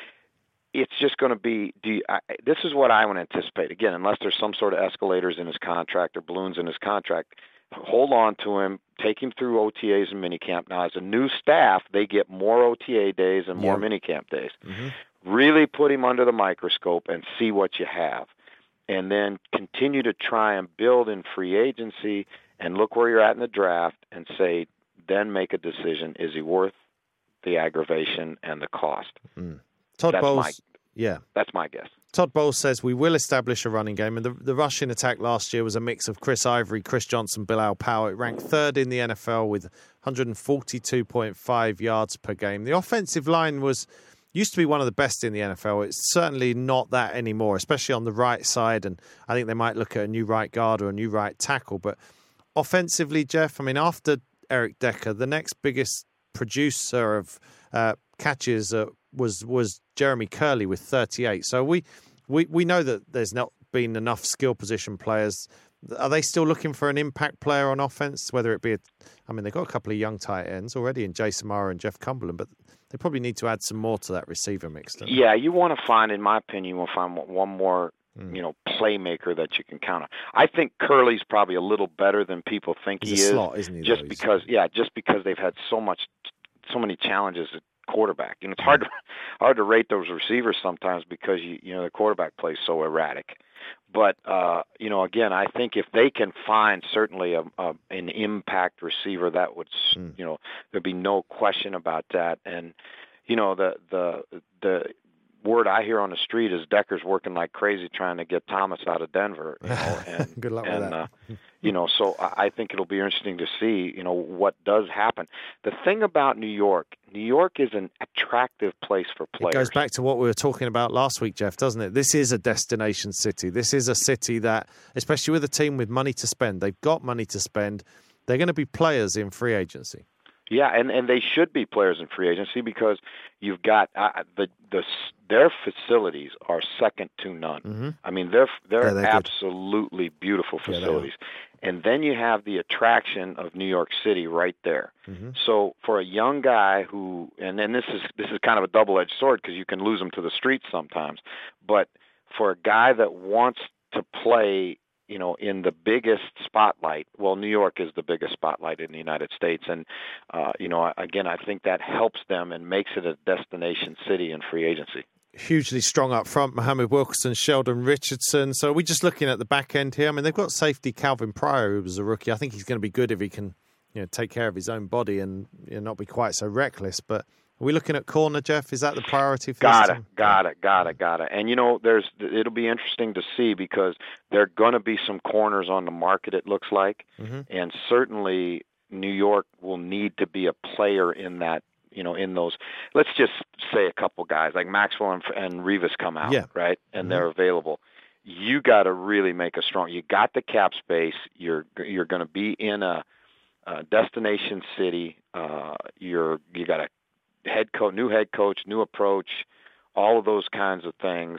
It's just going to be. Do you, I, this is what I would anticipate. Again, unless there's some sort of escalators in his contract or balloons in his contract, hold on to him. Take him through O T As and minicamp. Now, as a new staff, they get more O T A days and more yep. minicamp days. Mm-hmm. Really put him under the microscope and see what you have. And then continue to try and build in free agency and look where you're at in the draft and say, then make a decision. Is he worth the aggravation and the cost? Mm. Todd that's Bowles, my, yeah. That's my guess. Todd Bowles says we will establish a running game. And the, the rushing attack last year was a mix of Chris Ivory, Chris Johnson, Bilal Powell. It ranked third in the N F L with one hundred forty-two point five yards per game. The offensive line was... used to be one of the best in the N F L. It's certainly not that anymore, especially on the right side. And I think they might look at a new right guard or a new right tackle. But offensively, Jeff, I mean, after Eric Decker, the next biggest producer of uh, catches uh, was was Jeremy Curley with thirty-eight. So we, we, we know that there's not been enough skill position players. Are they still looking for an impact player on offense? Whether it be, a, I mean, they've got a couple of young tight ends already in Jason Mara and Jeff Cumberland, but they probably need to add some more to that receiver mix. Don't yeah, you want to find, in my opinion, you want to find one more, mm. you know, playmaker that you can count on. I think Curley's probably a little better than people think He's he a is. Slot, isn't he? Just though? because, yeah, just because they've had so much, so many challenges at quarterback. You know, it's hard to hard to rate those receivers sometimes because you you know the quarterback plays so erratic. But, uh, you know, again, I think if they can find certainly a, a, an impact receiver, that would, mm. you know, there'd be no question about that. And, you know, the the the word I hear on the street is Decker's working like crazy trying to get Thomas out of Denver. You know, and, Good luck and, with that. Uh, you know, so I think it'll be interesting to see, you know, what does happen. The thing about New York, New York is an attractive place for players. It goes back to what we were talking about last week, Jeff, doesn't it? This is a destination city. This is a city that, especially with a team with money to spend, they've got money to spend. They're going to be players in free agency. Yeah, and, and they should be players in free agency because you've got uh, the the their facilities are second to none. Mm-hmm. I mean, they're they're, yeah, they're absolutely good. Beautiful facilities. Yeah, and then you have the attraction of New York City right there. Mm-hmm. So for a young guy who, and then this is this is kind of a double-edged sword because you can lose them to the streets sometimes, but for a guy that wants to play, you know, in the biggest spotlight, well, New York is the biggest spotlight in the United States. And, uh, you know, again, I think that helps them and makes it a destination city in free agency. Hugely strong up front, Mohamed Wilkerson, Sheldon Richardson. So we're just looking at the back end here. I mean, they've got safety Calvin Pryor, who was a rookie. I think he's going to be good if he can, you know, take care of his own body and, you know, not be quite so reckless. But are we looking at corner, Jeff? Is that the priority for got this it, team? Got it, got it, got it. And, you know, there's it'll be interesting to see because there are going to be some corners on the market, it looks like. Mm-hmm. And certainly New York will need to be a player in that, you know, in those. Let's just say a couple guys, like Maxwell and, and Revis come out, yeah. right? And mm-hmm. they're available. You got to really make a strong, you got the cap space. You're you're going to be in a, a destination city. Uh, you're you got a head coach, new head coach, new approach, all of those kinds of things.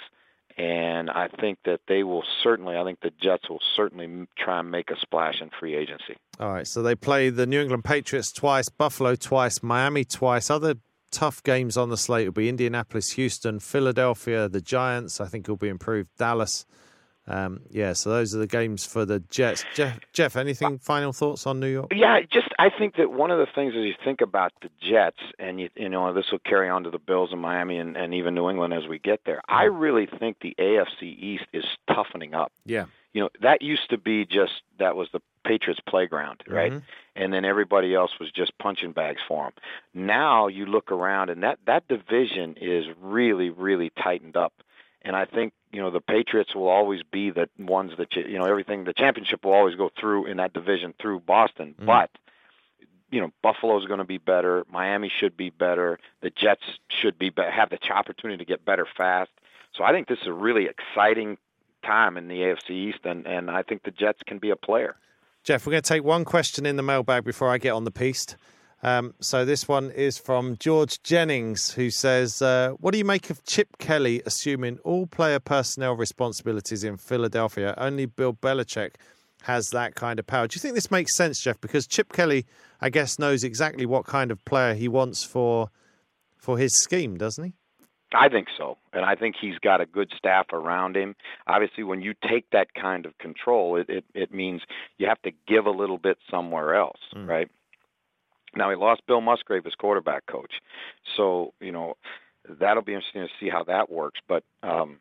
And I think that they will certainly, I think the Jets will certainly try and make a splash in free agency. All right, so they play the New England Patriots twice, Buffalo twice, Miami twice. Other tough games on the slate will be Indianapolis, Houston, Philadelphia, the Giants, I think will be improved, Dallas, Um, yeah, so those are the games for the Jets. Jeff, Jeff, anything final thoughts on New York? Yeah, just I think that one of the things as you think about the Jets, and you, you know this will carry on to the Bills and Miami and, and even New England as we get there. I really think the A F C East is toughening up. Yeah, you know that used to be just that was the Patriots' playground, right? Mm-hmm. And then everybody else was just punching bags for them. Now you look around, and that that division is really, really tightened up. And I think, you know, the Patriots will always be the ones that, you, you know, everything, the championship will always go through in that division through Boston. Mm. But, you know, Buffalo's going to be better. Miami should be better. The Jets should be, have the opportunity to get better fast. So I think this is a really exciting time in the A F C East, and, and I think the Jets can be a player. Jeff, we're going to take one question in the mailbag before I get on the piece. Um, so this one is from George Jennings, who says, uh, what do you make of Chip Kelly assuming all player personnel responsibilities in Philadelphia? Only Bill Belichick has that kind of power. Do you think this makes sense, Jeff? Because Chip Kelly, I guess, knows exactly what kind of player he wants for for his scheme, doesn't he? I think so, and I think he's got a good staff around him. Obviously, when you take that kind of control, it, it, it means you have to give a little bit somewhere else, mm. right? Now, he lost Bill Musgrave as quarterback coach. So, you know, that'll be interesting to see how that works. But um,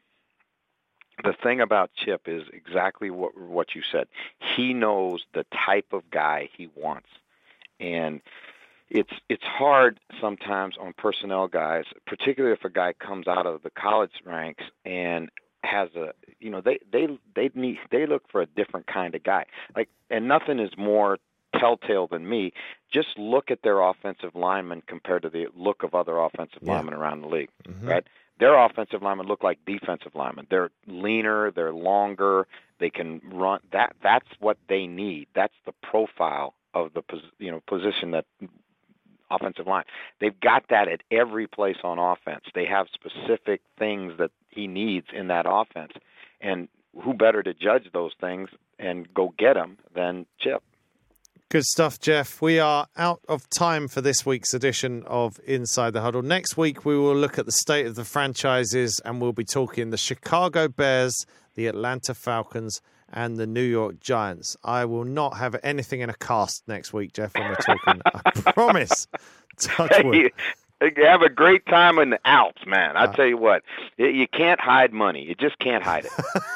the thing about Chip is exactly what what you said. He knows the type of guy he wants. And it's it's hard sometimes on personnel guys, particularly if a guy comes out of the college ranks and has a, you know, they, they, they, need, they look for a different kind of guy. Like, and nothing is more telltale than me. Just look at their offensive linemen compared to the look of other offensive yeah. linemen around the league, mm-hmm. right? Their offensive linemen look like defensive linemen. They're leaner, they're longer, they can run. That that's what they need. That's the profile of the you know position that offensive line. They've got that at every place on offense. They have specific things that he needs in that offense, and who better to judge those things and go get them than Chip? Good stuff, Jeff. We are out of time for this week's edition of Inside the Huddle. Next week, we will look at the state of the franchises, and we'll be talking the Chicago Bears, the Atlanta Falcons, and the New York Giants. I will not have anything in a cast next week, Jeff, when we're talking. I promise. Touch wood. Hey, you have a great time in the Alps, man. I uh, tell you what, you can't hide money. You just can't hide it.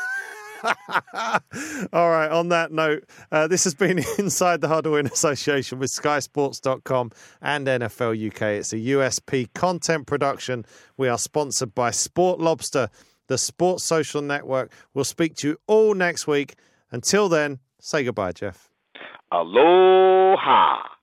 All right, on that note, uh, this has been Inside the Huddle in association with Sky Sports dot com and N F L U K. It's a U S P content production. We are sponsored by Sport Lobster, the Sports Social Network. We'll speak to you all next week. Until then, say goodbye, Jeff. Aloha.